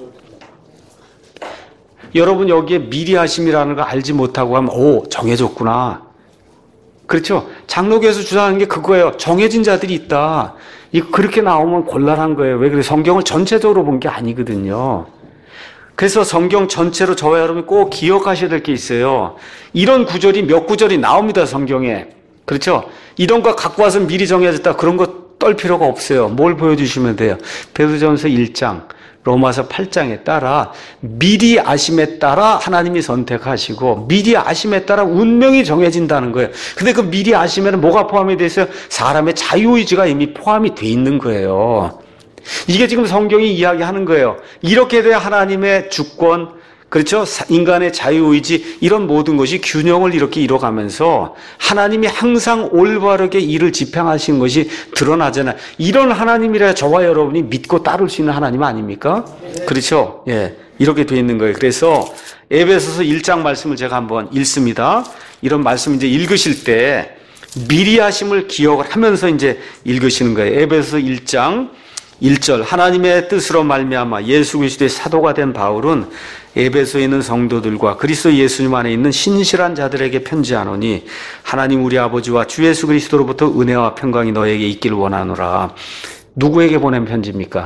여러분 여기에 미리 하심이라는 거 알지 못하고 하면 정해졌구나. 그렇죠? 장로교에서 주장하는 게 그거예요. 정해진 자들이 있다. 이거 그렇게 나오면 곤란한 거예요. 왜 그래? 성경을 전체적으로 본 게 아니거든요. 그래서 성경 전체로 저와 여러분이 꼭 기억하셔야 될 게 있어요. 이런 구절이 몇 구절이 나옵니다, 성경에. 그렇죠? 이런 거 갖고 와서 미리 정해졌다. 그런 거 떨 필요가 없어요. 뭘 보여주시면 돼요? 베드로전서 1장, 로마서 8장에 따라 미리 아심에 따라 하나님이 선택하시고 미리 아심에 따라 운명이 정해진다는 거예요. 근데 그 미리 아심에는 뭐가 포함이 되어 있어요? 사람의 자유의지가 이미 포함이 돼 있는 거예요. 이게 지금 성경이 이야기하는 거예요. 이렇게 돼야 하나님의 주권, 그렇죠? 인간의 자유의지, 이런 모든 것이 균형을 이렇게 이뤄가면서 하나님이 항상 올바르게 일을 집행하신 것이 드러나잖아요. 이런 하나님이라 저와 여러분이 믿고 따를 수 있는 하나님 아닙니까? 그렇죠? 이렇게 돼 있는 거예요. 그래서 에베소서 1장 말씀을 제가 한번 읽습니다. 이런 말씀 이제 읽으실 때 미리 하심을 기억을 하면서 이제 읽으시는 거예요. 에베소서 1장 1절. 하나님의 뜻으로 말미암아 예수 그리스도의 사도가 된 바울은 에베소에 있는 성도들과 그리스도 예수님 안에 있는 신실한 자들에게 편지하노니 하나님 우리 아버지와 주 예수 그리스도로부터 은혜와 평강이 너에게 있기를 원하노라. 누구에게 보낸 편지입니까?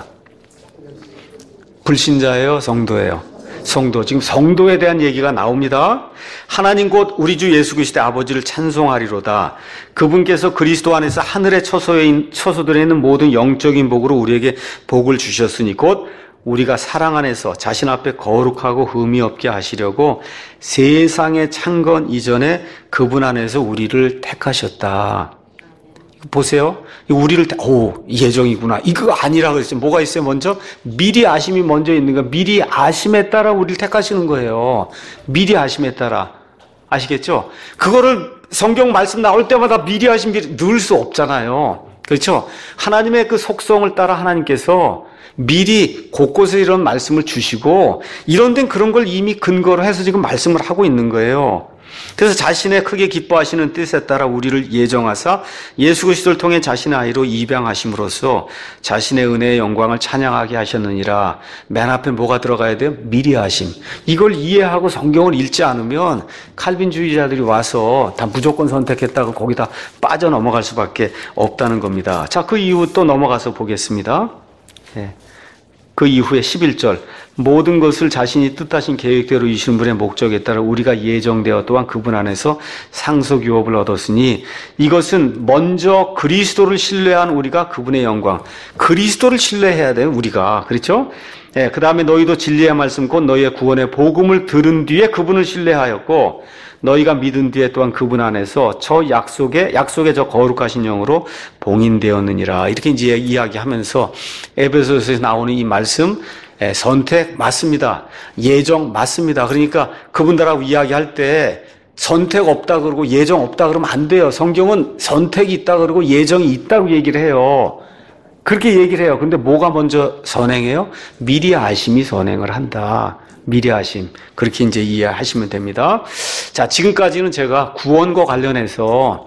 불신자예요? 성도예요? 성도. 지금 성도에 대한 얘기가 나옵니다. 하나님 곧 우리 주 예수 그리스도의 아버지를 찬송하리로다. 그분께서 그리스도 안에서 하늘의 처소들에 있는 모든 영적인 복으로 우리에게 복을 주셨으니 곧 우리가 사랑 안에서 자신 앞에 거룩하고 흠이 없게 하시려고 세상의 창건 이전에 그분 안에서 우리를 택하셨다. 보세요. 우리를 예정이구나. 이거 아니라 그랬어요. 뭐가 있어요? 먼저 미리 아심이 먼저 있는 거. 미리 아심에 따라 우리를 택하시는 거예요. 미리 아심에 따라. 아시겠죠? 그거를 성경 말씀 나올 때마다 미리 아심 넣을 수 없잖아요. 그렇죠? 하나님의 그 속성을 따라 하나님께서 미리 곳곳에 이런 말씀을 주시고 이런 데는 그런 걸 이미 근거로 해서 지금 말씀을 하고 있는 거예요. 그래서 자신의 크게 기뻐하시는 뜻에 따라 우리를 예정하사 예수 그리스도를 통해 자신의 아이로 입양하심으로써 자신의 은혜의 영광을 찬양하게 하셨느니라. 맨 앞에 뭐가 들어가야 돼요? 미리 하심. 이걸 이해하고 성경을 읽지 않으면 칼빈주의자들이 와서 다 무조건 선택했다고 거기다 빠져 넘어갈 수밖에 없다는 겁니다. 자, 그 이후 또 넘어가서 보겠습니다. 그 이후에 11절 모든 것을 자신이 뜻하신 계획대로 이루신 분의 목적에 따라 우리가 예정되어 또한 그분 안에서 상속유업을 얻었으니 이것은 먼저 그리스도를 신뢰한 우리가 그분의 영광, 그리스도를 신뢰해야 돼요 우리가. 그렇죠? 예, 그 다음에 너희도 진리의 말씀 곧 너희의 구원의 복음을 들은 뒤에 그분을 신뢰하였고 너희가 믿은 뒤에 또한 그분 안에서 저 약속의 저 거룩하신 영으로 봉인되었느니라. 이렇게 이제 이야기하면서 에베소서에서 나오는 이 말씀, 선택 맞습니다. 예정 맞습니다. 그러니까 그분들하고 이야기할 때 선택 없다 그러고 예정 없다 그러면 안 돼요. 성경은 선택이 있다 그러고 예정이 있다고 얘기를 해요. 그렇게 얘기를 해요. 근데 뭐가 먼저 선행해요? 미리 아심이 선행을 한다. 미리 아심. 그렇게 이제 이해하시면 됩니다. 자, 지금까지는 제가 구원과 관련해서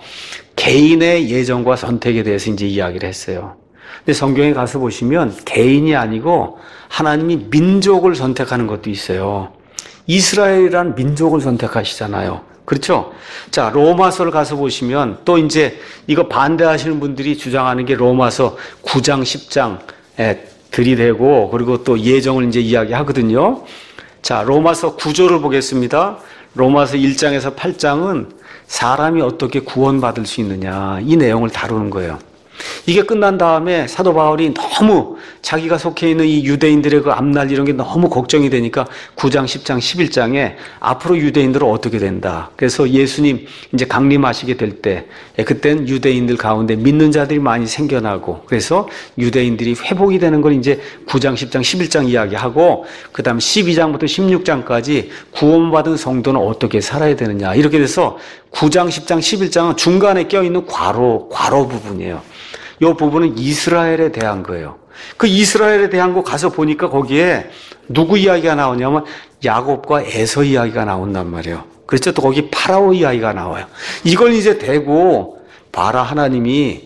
개인의 예정과 선택에 대해서 이제 이야기를 했어요. 근데 성경에 가서 보시면 개인이 아니고 하나님이 민족을 선택하는 것도 있어요. 이스라엘이라는 민족을 선택하시잖아요. 그렇죠? 자, 로마서를 가서 보시면 또 이제 이거 반대하시는 분들이 주장하는 게 로마서 9장, 10장에 들이대고 그리고 또 예정을 이제 이야기하거든요. 자, 로마서 9절을 보겠습니다. 로마서 1장에서 8장은 사람이 어떻게 구원받을 수 있느냐 이 내용을 다루는 거예요. 이게 끝난 다음에 사도 바울이 너무 자기가 속해 있는 이 유대인들의 그 앞날 이런 게 너무 걱정이 되니까 9장, 10장, 11장에 앞으로 유대인들은 어떻게 된다. 그래서 예수님 이제 강림하시게 될 때 그땐 유대인들 가운데 믿는 자들이 많이 생겨나고 그래서 유대인들이 회복이 되는 걸 이제 9장, 10장, 11장 이야기하고 그 다음 12장부터 16장까지 구원받은 성도는 어떻게 살아야 되느냐 이렇게 돼서 9장, 10장, 11장은 중간에 껴있는 괄호 부분이에요. 이 부분은 이스라엘에 대한 거예요. 그 이스라엘에 대한 거 가서 보니까 거기에 누구 이야기가 나오냐면 야곱과 에서 이야기가 나온단 말이에요. 그렇죠? 또 거기 파라오 이야기가 나와요. 이걸 이제 대고 봐라 하나님이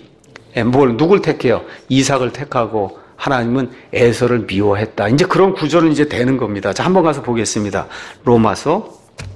누굴 택해요? 이삭을 택하고 하나님은 에서를 미워했다. 이제 그런 구절은 이제 되는 겁니다. 자, 한번 가서 보겠습니다. 로마서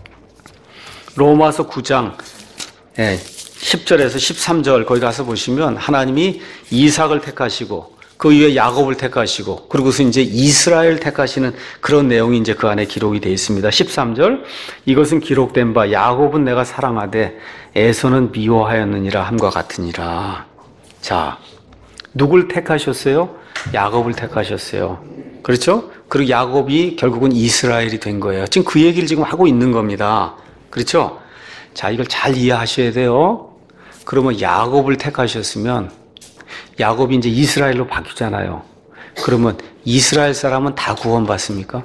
9장 10절에서 13절 거기 가서 보시면 하나님이 이삭을 택하시고 그 이후에 야곱을 택하시고 그리고서 이제 이스라엘 택하시는 그런 내용이 이제 그 안에 기록이 되어 있습니다. 13절 이것은 기록된 바 야곱은 내가 사랑하되 에서는 미워하였느니라 함과 같으니라. 자, 누굴 택하셨어요? 야곱을 택하셨어요. 그렇죠? 그리고 야곱이 결국은 이스라엘이 된 거예요. 지금 그 얘기를 지금 하고 있는 겁니다. 그렇죠? 자, 이걸 잘 이해하셔야 돼요. 그러면 야곱을 택하셨으면 야곱이 이제 이스라엘로 바뀌잖아요. 그러면 이스라엘 사람은 다 구원받습니까?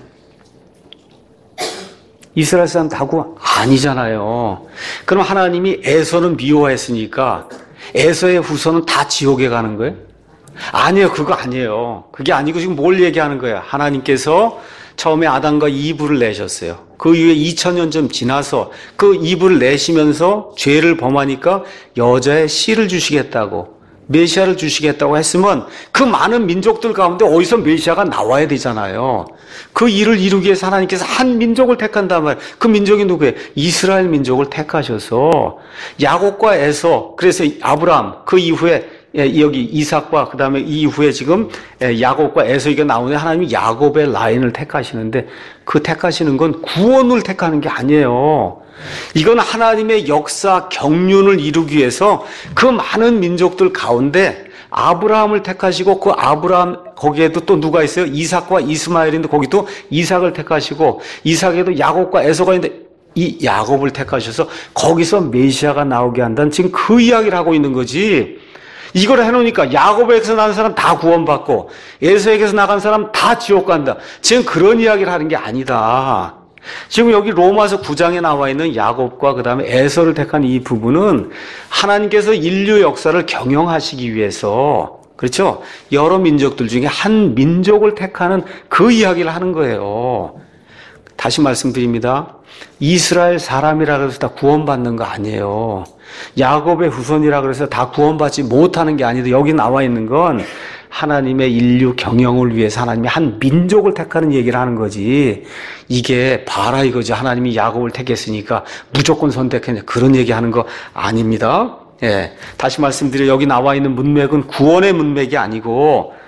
이스라엘 사람 다 구원 아니잖아요. 그럼 하나님이 에서는 미워했으니까 에서의 후손은 다 지옥에 가는 거예요? 아니에요. 그거 아니에요. 그게 아니고 지금 뭘 얘기하는 거예요? 하나님께서 처음에 아담과 이브를 내셨어요. 그 이후에 2000년쯤 지나서 그 이브를 내시면서 죄를 범하니까 여자의 씨를 주시겠다고 메시아를 주시겠다고 했으면 그 많은 민족들 가운데 어디서 메시아가 나와야 되잖아요. 그 일을 이루기 위해서 하나님께서 한 민족을 택한단 말이에요. 그 민족이 누구예요? 이스라엘 민족을 택하셔서 야곱과 에서 그래서 아브라함 그 이후에 여기 이삭과 그 다음에 이후에 지금 야곱과 에서가 나오는데 하나님이 야곱의 라인을 택하시는데 그 택하시는 건 구원을 택하는 게 아니에요. 이건 하나님의 역사 경륜을 이루기 위해서 그 많은 민족들 가운데 아브라함을 택하시고 그 아브라함 거기에도 또 누가 있어요? 이삭과 이스마엘인데 거기도 이삭을 택하시고 이삭에도 야곱과 에서가 있는데 이 야곱을 택하셔서 거기서 메시아가 나오게 한다는 지금 그 이야기를 하고 있는 거지. 이걸 해놓으니까 야곱에게서 나간 사람 다 구원받고 에서에게서 나간 사람 다 지옥 간다. 지금 그런 이야기를 하는 게 아니다. 지금 여기 로마서 9장에 나와 있는 야곱과 그 다음에 에서를 택한 이 부분은 하나님께서 인류 역사를 경영하시기 위해서 그렇죠? 여러 민족들 중에 한 민족을 택하는 그 이야기를 하는 거예요. 다시 말씀드립니다. 이스라엘 사람이라 그래서 다 구원받는 거 아니에요. 야곱의 후손이라 그래서 다 구원받지 못하는 게 아니라 여기 나와 있는 건 하나님의 인류 경영을 위해서 하나님이 한 민족을 택하는 얘기를 하는 거지. 이게 봐라 이거지. 하나님이 야곱을 택했으니까 무조건 선택했냐 그런 얘기하는 거 아닙니다. 예, 다시 말씀드려 여기 나와 있는 문맥은 구원의 문맥이 아니고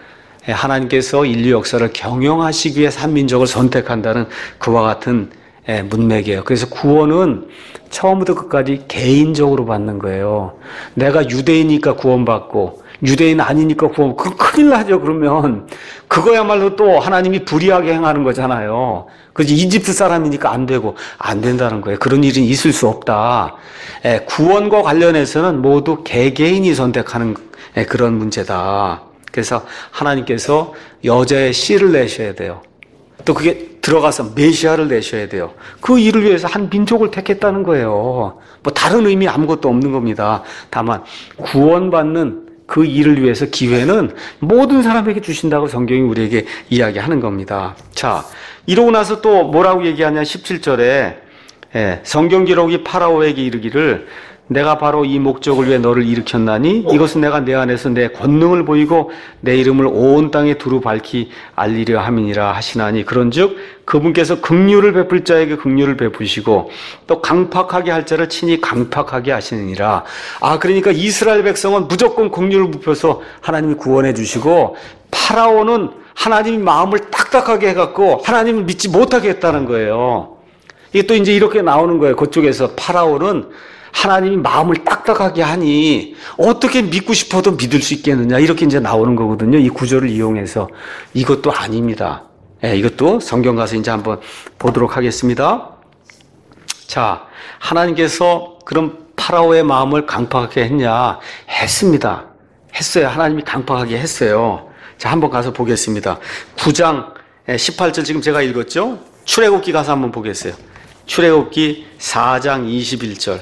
하나님께서 인류 역사를 경영하시기 위해 한민족을 선택한다는 그와 같은 문맥이에요. 그래서 구원은 처음부터 끝까지 개인적으로 받는 거예요. 내가 유대인이니까 구원받고 유대인 아니니까 구원, 그건 큰일 나죠. 그러면 그거야말로 또 하나님이 불의하게 행하는 거잖아요. 그래서 이집트 사람이니까 안 되고 안 된다는 거예요. 그런 일이 있을 수 없다. 구원과 관련해서는 모두 개개인이 선택하는 그런 문제다. 그래서 하나님께서 여자의 씨를 내셔야 돼요. 또 그게 들어가서 메시아를 내셔야 돼요. 그 일을 위해서 한 민족을 택했다는 거예요. 뭐 다른 의미 아무것도 없는 겁니다. 다만 구원받는 그 일을 위해서 기회는 모든 사람에게 주신다고 성경이 우리에게 이야기하는 겁니다. 자, 이러고 나서 또 뭐라고 얘기하냐 17절에 성경 기록이 파라오에게 이르기를 내가 바로 이 목적을 위해 너를 일으켰나니 이것은 내가 내 안에서 내 권능을 보이고 내 이름을 온 땅에 두루 밝히 알리려 함이니라 하시나니 그런즉 그분께서 긍휼을 베풀 자에게 긍휼을 베푸시고 또 강팍하게 할 자를 친히 강팍하게 하시느니라. 그러니까 이스라엘 백성은 무조건 긍휼을 베풀어서 하나님이 구원해 주시고 파라오는 하나님이 마음을 딱딱하게 해갖고 하나님을 믿지 못하게 했다는 거예요. 이게 또 이제 이렇게 나오는 거예요. 그쪽에서 파라오는 하나님이 마음을 딱딱하게 하니 어떻게 믿고 싶어도 믿을 수 있겠느냐 이렇게 이제 나오는 거거든요. 이 구절을 이용해서 이것도 아닙니다. 이것도 성경 가서 이제 한번 보도록 하겠습니다. 자, 하나님께서 그럼 파라오의 마음을 강팍하게 했냐? 했습니다. 했어요. 하나님이 강팍하게 했어요. 자, 한번 가서 보겠습니다. 9장 18절 지금 제가 읽었죠? 출애굽기 가서 한번 보겠어요. 출애굽기 4장 21절.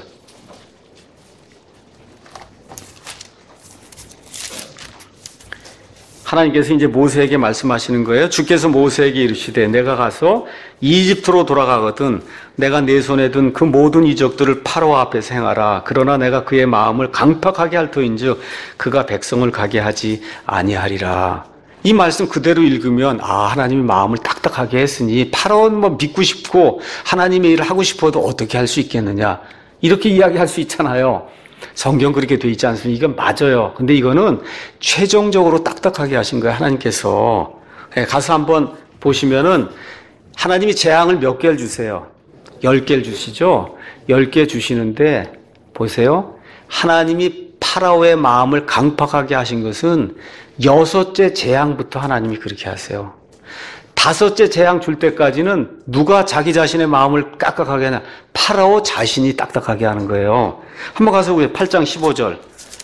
하나님께서 이제 모세에게 말씀하시는 거예요. 주께서 모세에게 이르시되 내가 가서 이집트로 돌아가거든 내가 내 손에 든 그 모든 이적들을 파라오 앞에서 행하라. 그러나 내가 그의 마음을 강팍하게 할 터인즉 그가 백성을 가게 하지 아니하리라. 이 말씀 그대로 읽으면 하나님이 마음을 딱딱하게 했으니 파라오는 뭐 믿고 싶고 하나님의 일을 하고 싶어도 어떻게 할 수 있겠느냐 이렇게 이야기할 수 있잖아요. 성경 그렇게 돼 있지 않습니까? 이건 맞아요. 근데 이거는 최종적으로 딱딱하게 하신 거예요. 하나님께서. 가서 한번 보시면은 하나님이 재앙을 몇 개를 주세요? 10개를 주시죠? 10개 주시는데 보세요. 하나님이 파라오의 마음을 강팍하게 하신 것은 6째 재앙부터 하나님이 그렇게 하세요. 5째 재앙 줄 때까지는 누가 자기 자신의 마음을 깍깍하게 하냐? 파라오 자신이 딱딱하게 하는 거예요. 한번 가서 보세요. 8장 15절.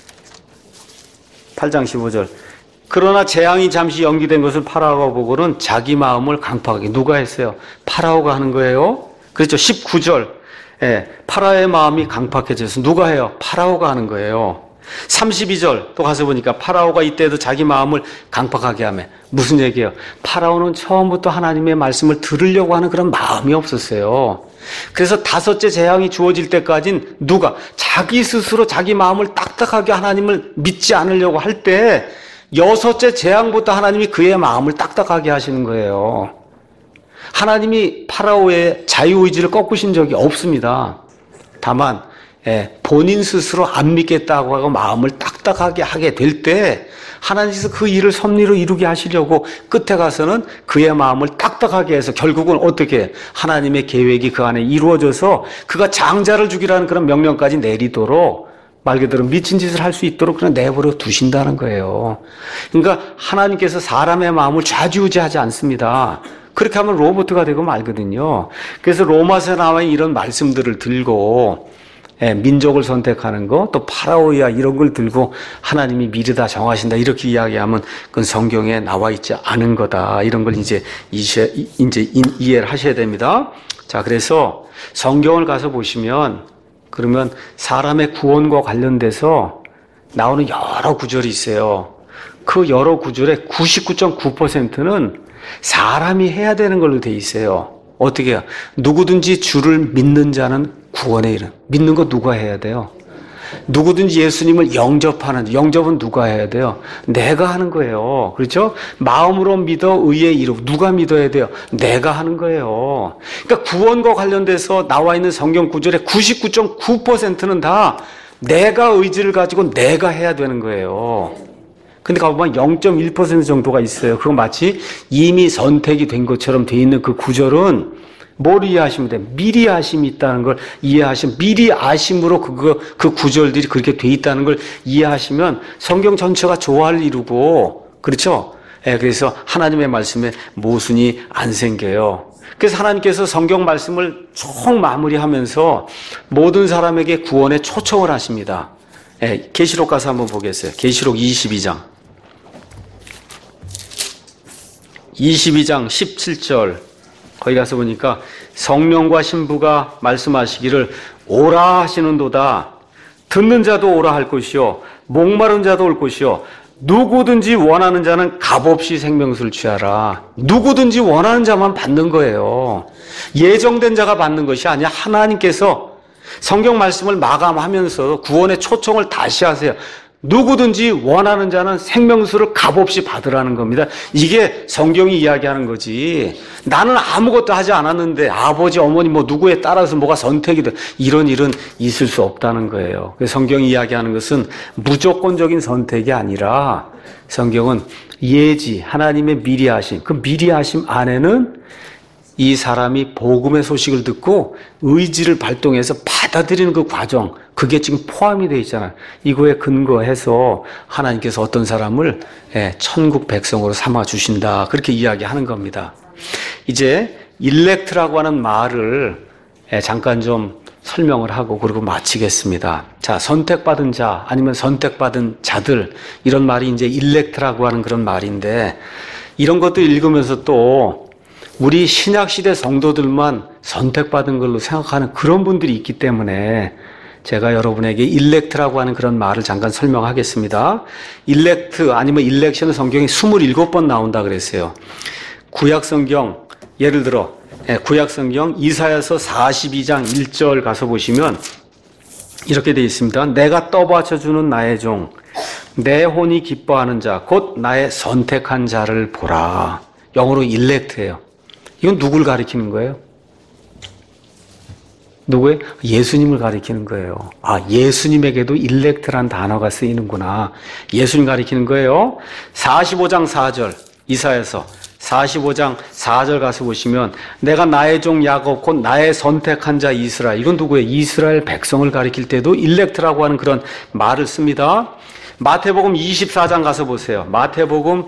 8장 15절. 그러나 재앙이 잠시 연기된 것을 파라오가 보고는 자기 마음을 강팍하게 누가 했어요? 파라오가 하는 거예요. 그렇죠. 19절. 파라오의 마음이 강팍해져서 누가 해요? 파라오가 하는 거예요. 32절 또 가서 보니까 파라오가 이때도 자기 마음을 강팍하게 하며 무슨 얘기예요? 파라오는 처음부터 하나님의 말씀을 들으려고 하는 그런 마음이 없었어요. 그래서 5째 재앙이 주어질 때까지는 누가 자기 스스로 자기 마음을 딱딱하게 하나님을 믿지 않으려고 할 때 6째 재앙부터 하나님이 그의 마음을 딱딱하게 하시는 거예요. 하나님이 파라오의 자유의지를 꺾으신 적이 없습니다. 다만 본인 스스로 안 믿겠다고 하고 마음을 딱딱하게 하게 될 때 하나님께서 그 일을 섭리로 이루게 하시려고 끝에 가서는 그의 마음을 딱딱하게 해서 결국은 어떻게 하나님의 계획이 그 안에 이루어져서 그가 장자를 죽이라는 그런 명령까지 내리도록 말 그대로 미친 짓을 할 수 있도록 그냥 내버려 두신다는 거예요. 그러니까 하나님께서 사람의 마음을 좌지우지하지 않습니다. 그렇게 하면 로봇가 되고 말거든요. 그래서 로마서에 나와 있는 이런 말씀들을 들고 민족을 선택하는 거, 또 파라오야 이런 걸 들고 하나님이 미르다 정하신다 이렇게 이야기하면 그건 성경에 나와 있지 않은 거다. 이런 걸 이제 이해를 하셔야 됩니다. 자, 그래서 성경을 가서 보시면 그러면 사람의 구원과 관련돼서 나오는 여러 구절이 있어요. 그 여러 구절의 99.9%는 사람이 해야 되는 걸로 돼 있어요. 어떻게 해요? 누구든지 주를 믿는 자는 구원에 이른. 믿는 거 누가 해야 돼요? 누구든지 예수님을 영접은 누가 해야 돼요? 내가 하는 거예요. 그렇죠? 마음으로 믿어 의에 이르고 누가 믿어야 돼요? 내가 하는 거예요. 그러니까 구원과 관련돼서 나와 있는 성경 구절의 99.9%는 다 내가 의지를 가지고 내가 해야 되는 거예요. 근데 가보면 0.1% 정도가 있어요. 그거 마치 이미 선택이 된 것처럼 돼 있는 그 구절은 뭘 이해하시면 돼요? 미리 아심이 있다는 걸 이해하시면, 미리 아심으로 그 구절들이 그렇게 돼 있다는 걸 이해하시면 성경 전체가 조화를 이루고, 그렇죠? 예, 그래서 하나님의 말씀에 모순이 안 생겨요. 그래서 하나님께서 성경 말씀을 총 마무리하면서 모든 사람에게 구원에 초청을 하십니다. 예, 계시록 가서 한번 보겠어요. 계시록 22장 17절 거기 가서 보니까 성령과 신부가 말씀하시기를 오라 하시는도다. 듣는 자도 오라 할 것이요 목마른 자도 올 것이요 누구든지 원하는 자는 값없이 생명수를 취하라. 누구든지 원하는 자만 받는 거예요. 예정된 자가 받는 것이 아니라 하나님께서 성경 말씀을 마감하면서 구원의 초청을 다시 하세요. 누구든지 원하는 자는 생명수를 값없이 받으라는 겁니다. 이게 성경이 이야기하는 거지. 나는 아무것도 하지 않았는데 아버지, 어머니 뭐 누구에 따라서 뭐가 선택이 돼. 이런 일은 있을 수 없다는 거예요. 그래서 성경이 이야기하는 것은 무조건적인 선택이 아니라 성경은 예지, 하나님의 미리 하심. 그 미리 하심 안에는 이 사람이 복음의 소식을 듣고 의지를 발동해서 받아들이는 그 과정, 그게 지금 포함이 되어 있잖아요. 이거에 근거해서 하나님께서 어떤 사람을 천국 백성으로 삼아 주신다. 그렇게 이야기하는 겁니다. 이제 일렉트라고 하는 말을 잠깐 좀 설명을 하고 그리고 마치겠습니다. 자, 선택받은 자 아니면 선택받은 자들, 이런 말이 이제 일렉트라고 하는 그런 말인데, 이런 것도 읽으면서 또 우리 신약시대 성도들만 선택받은 걸로 생각하는 그런 분들이 있기 때문에 제가 여러분에게 일렉트라고 하는 그런 말을 잠깐 설명하겠습니다. 일렉트 아니면 일렉션은 성경에 27번 나온다 그랬어요. 구약성경, 예를 들어 구약성경 이사야서 42장 1절 가서 보시면 이렇게 되어 있습니다. 내가 떠받쳐주는 나의 종, 내 혼이 기뻐하는 자, 곧 나의 선택한 자를 보라. 영어로 일렉트예요. 이건 누굴 가리키는 거예요? 누구예요? 예수님을 가리키는 거예요. 아, 예수님에게도 일렉트란 단어가 쓰이는구나. 예수님 가리키는 거예요. 45장 4절, 이사야서 45장 4절 가서 보시면 내가 나의 종 야곱 곧 나의 선택한 자 이스라엘, 이건 누구예요? 이스라엘 백성을 가리킬 때도 일렉트라고 하는 그런 말을 씁니다. 마태복음 24장 가서 보세요. 마태복음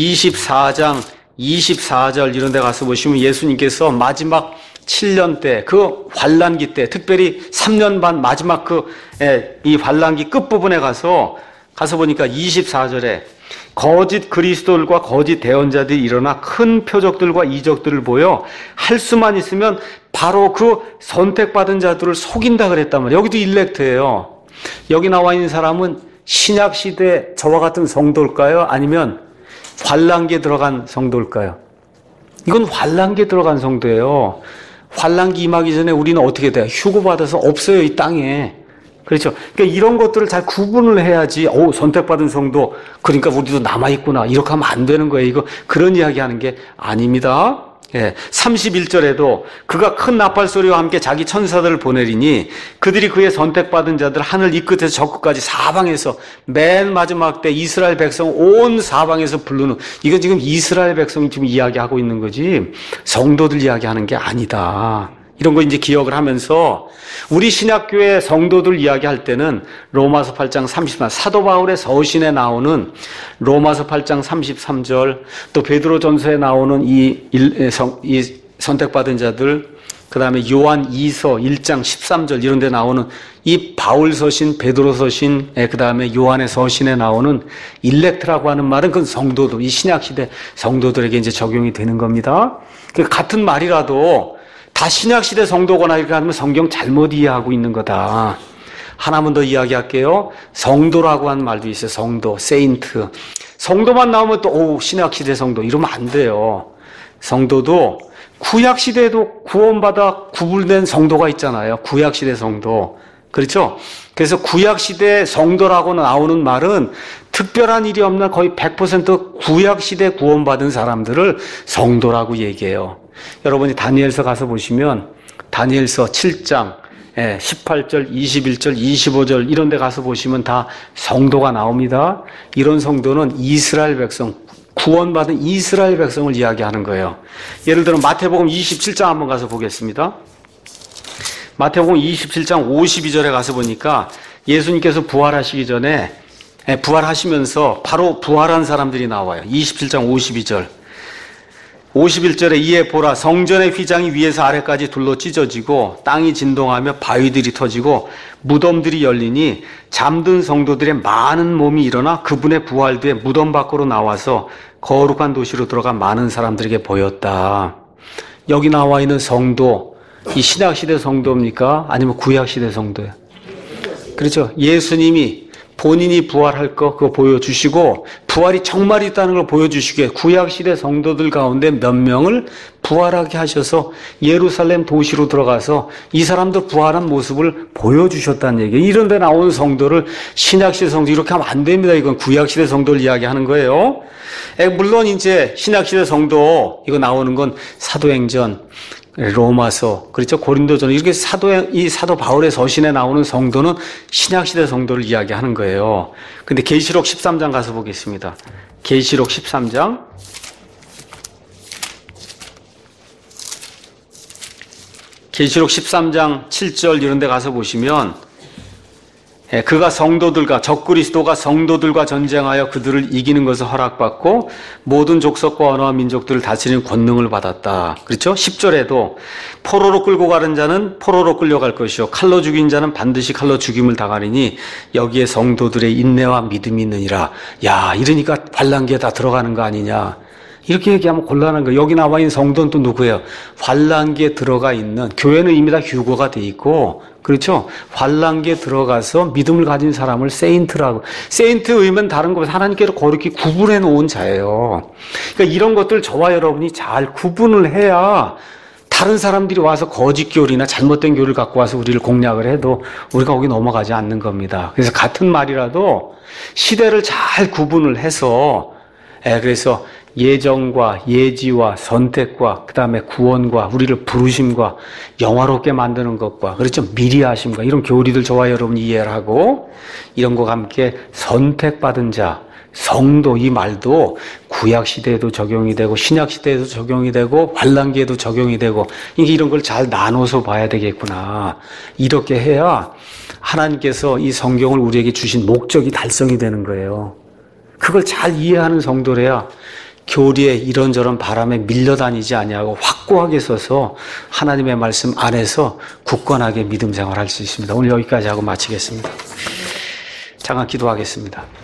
24절 이런 데 가서 보시면 예수님께서 마지막 7년 때, 그 환란기 때, 특별히 3년 반 마지막 이 환란기 끝부분에 가서 보니까 24절에 거짓 그리스도들과 거짓 대언자들이 일어나 큰 표적들과 이적들을 보여 할 수만 있으면 바로 그 선택받은 자들을 속인다 그랬단 말이에요. 여기도 일렉트예요. 여기 나와 있는 사람은 신약시대 저와 같은 성도일까요? 아니면 환란기에 들어간 성도일까요? 이건 환란기에 들어간 성도예요. 환란기 임하기 전에 우리는 어떻게 돼요? 휴고받아서 없어요, 이 땅에. 그렇죠? 그러니까 이런 것들을 잘 구분을 해야지, 선택받은 성도, 그러니까 우리도 남아있구나. 이렇게 하면 안 되는 거예요. 이거 그런 이야기 하는 게 아닙니다. 31절에도 그가 큰 나팔 소리와 함께 자기 천사들을 보내리니 그들이 그의 선택받은 자들 하늘 이 끝에서 저 끝까지 사방에서 맨 마지막 때 이스라엘 백성 온 사방에서 부르는, 이건 지금 이스라엘 백성이 지금 이야기하고 있는 거지 성도들 이야기하는 게 아니다. 이런 거 이제 기억을 하면서 우리 신약교회 성도들 이야기할 때는 로마서 8장 33절, 사도 바울의 서신에 나오는 로마서 8장 33절, 또 베드로전서에 나오는 이 선택받은 자들, 그 다음에 요한 2서 1장 13절 이런 데 나오는 이 바울 서신, 베드로 서신, 그 다음에 요한의 서신에 나오는 일렉트라고 하는 말은 그 성도들, 이 신약시대 성도들에게 이제 적용이 되는 겁니다. 같은 말이라도 다 신약시대 성도거나 이렇게 하면 성경 잘못 이해하고 있는 거다. 하나만 더 이야기할게요. 성도라고 하는 말도 있어요. 성도, 세인트. 성도만 나오면 또 신약시대 성도 이러면 안 돼요. 성도도 구약시대에도 구원받아 구분된 성도가 있잖아요. 구약시대 성도. 그렇죠? 그래서 구약시대 성도라고 나오는 말은 특별한 일이 없는 거의 100% 구약시대 구원받은 사람들을 성도라고 얘기해요. 여러분이 다니엘서 가서 보시면 다니엘서 7장, 18절, 21절, 25절 이런 데 가서 보시면 다 성도가 나옵니다. 이런 성도는 이스라엘 백성, 구원받은 이스라엘 백성을 이야기하는 거예요. 예를 들어 마태복음 27장 한번 가서 보겠습니다. 마태복음 27장 52절에 가서 보니까 예수님께서 부활하시기 전에 부활하시면서 바로 부활한 사람들이 나와요. 27장 52절. 51절에 이에 보라 성전의 휘장이 위에서 아래까지 둘러 찢어지고 땅이 진동하며 바위들이 터지고 무덤들이 열리니 잠든 성도들의 많은 몸이 일어나 그분의 부활 뒤에 무덤 밖으로 나와서 거룩한 도시로 들어간 많은 사람들에게 보였다. 여기 나와 있는 성도, 이 신약시대 성도입니까? 아니면 구약시대 성도예요? 그렇죠. 예수님이 본인이 부활할 거 그거 보여주시고 부활이 정말 있다는 걸 보여주시기에 구약시대 성도들 가운데 몇 명을 부활하게 하셔서 예루살렘 도시로 들어가서 이 사람들 부활한 모습을 보여주셨다는 얘기예요. 이런 데 나오는 성도를 신약시대 성도 이렇게 하면 안 됩니다. 이건 구약시대 성도를 이야기하는 거예요. 물론 이제 신약시대 성도 이거 나오는 건 사도행전, 로마서, 그렇죠? 고린도전 이렇게 이 사도 바울의 서신에 나오는 성도는 신약시대 성도를 이야기하는 거예요. 근데 계시록 13장 가서 보겠습니다. 계시록 13장. 계시록 13장 7절 이런 데 가서 보시면 그가 성도들과 적그리스도가 성도들과 전쟁하여 그들을 이기는 것을 허락받고 모든 족속과 언어와 민족들을 다스리는 권능을 받았다. 그렇죠? 10절에도 포로로 끌고 가는 자는 포로로 끌려갈 것이요 칼로 죽인 자는 반드시 칼로 죽임을 당하리니 여기에 성도들의 인내와 믿음이 있느니라. 야, 이러니까 환란기에 다 들어가는 거 아니냐. 이렇게 얘기하면 곤란한 거예요. 여기 나와 있는 성도는 또 누구예요? 환란기에 들어가 있는, 교회는 이미 다 휴거가 돼 있고, 그렇죠? 환란기에 들어가서 믿음을 가진 사람을 세인트라고. 세인트 의미는 다른 거보다 하나님께로 거룩히 구분해 놓은 자예요. 그러니까 이런 것들 저와 여러분이 잘 구분을 해야 다른 사람들이 와서 거짓 교리나 잘못된 교리를 갖고 와서 우리를 공략을 해도 우리가 거기 넘어가지 않는 겁니다. 그래서 같은 말이라도 시대를 잘 구분을 해서 그래서 예정과 예지와 선택과 그 다음에 구원과 우리를 부르심과 영화롭게 만드는 것과 그렇죠 미리 하심과 이런 교리들 저와 여러분이 이해를 하고 이런 것과 함께 선택받은 자 성도 이 말도 구약시대에도 적용이 되고 신약시대에도 적용이 되고 환란기에도 적용이 되고 이런 걸 잘 나눠서 봐야 되겠구나. 이렇게 해야 하나님께서 이 성경을 우리에게 주신 목적이 달성이 되는 거예요. 그걸 잘 이해하는 성도래야 교리에 이런저런 바람에 밀려다니지 아니하고 확고하게 서서 하나님의 말씀 안에서 굳건하게 믿음 생활할 수 있습니다. 오늘 여기까지 하고 마치겠습니다. 잠깐 기도하겠습니다.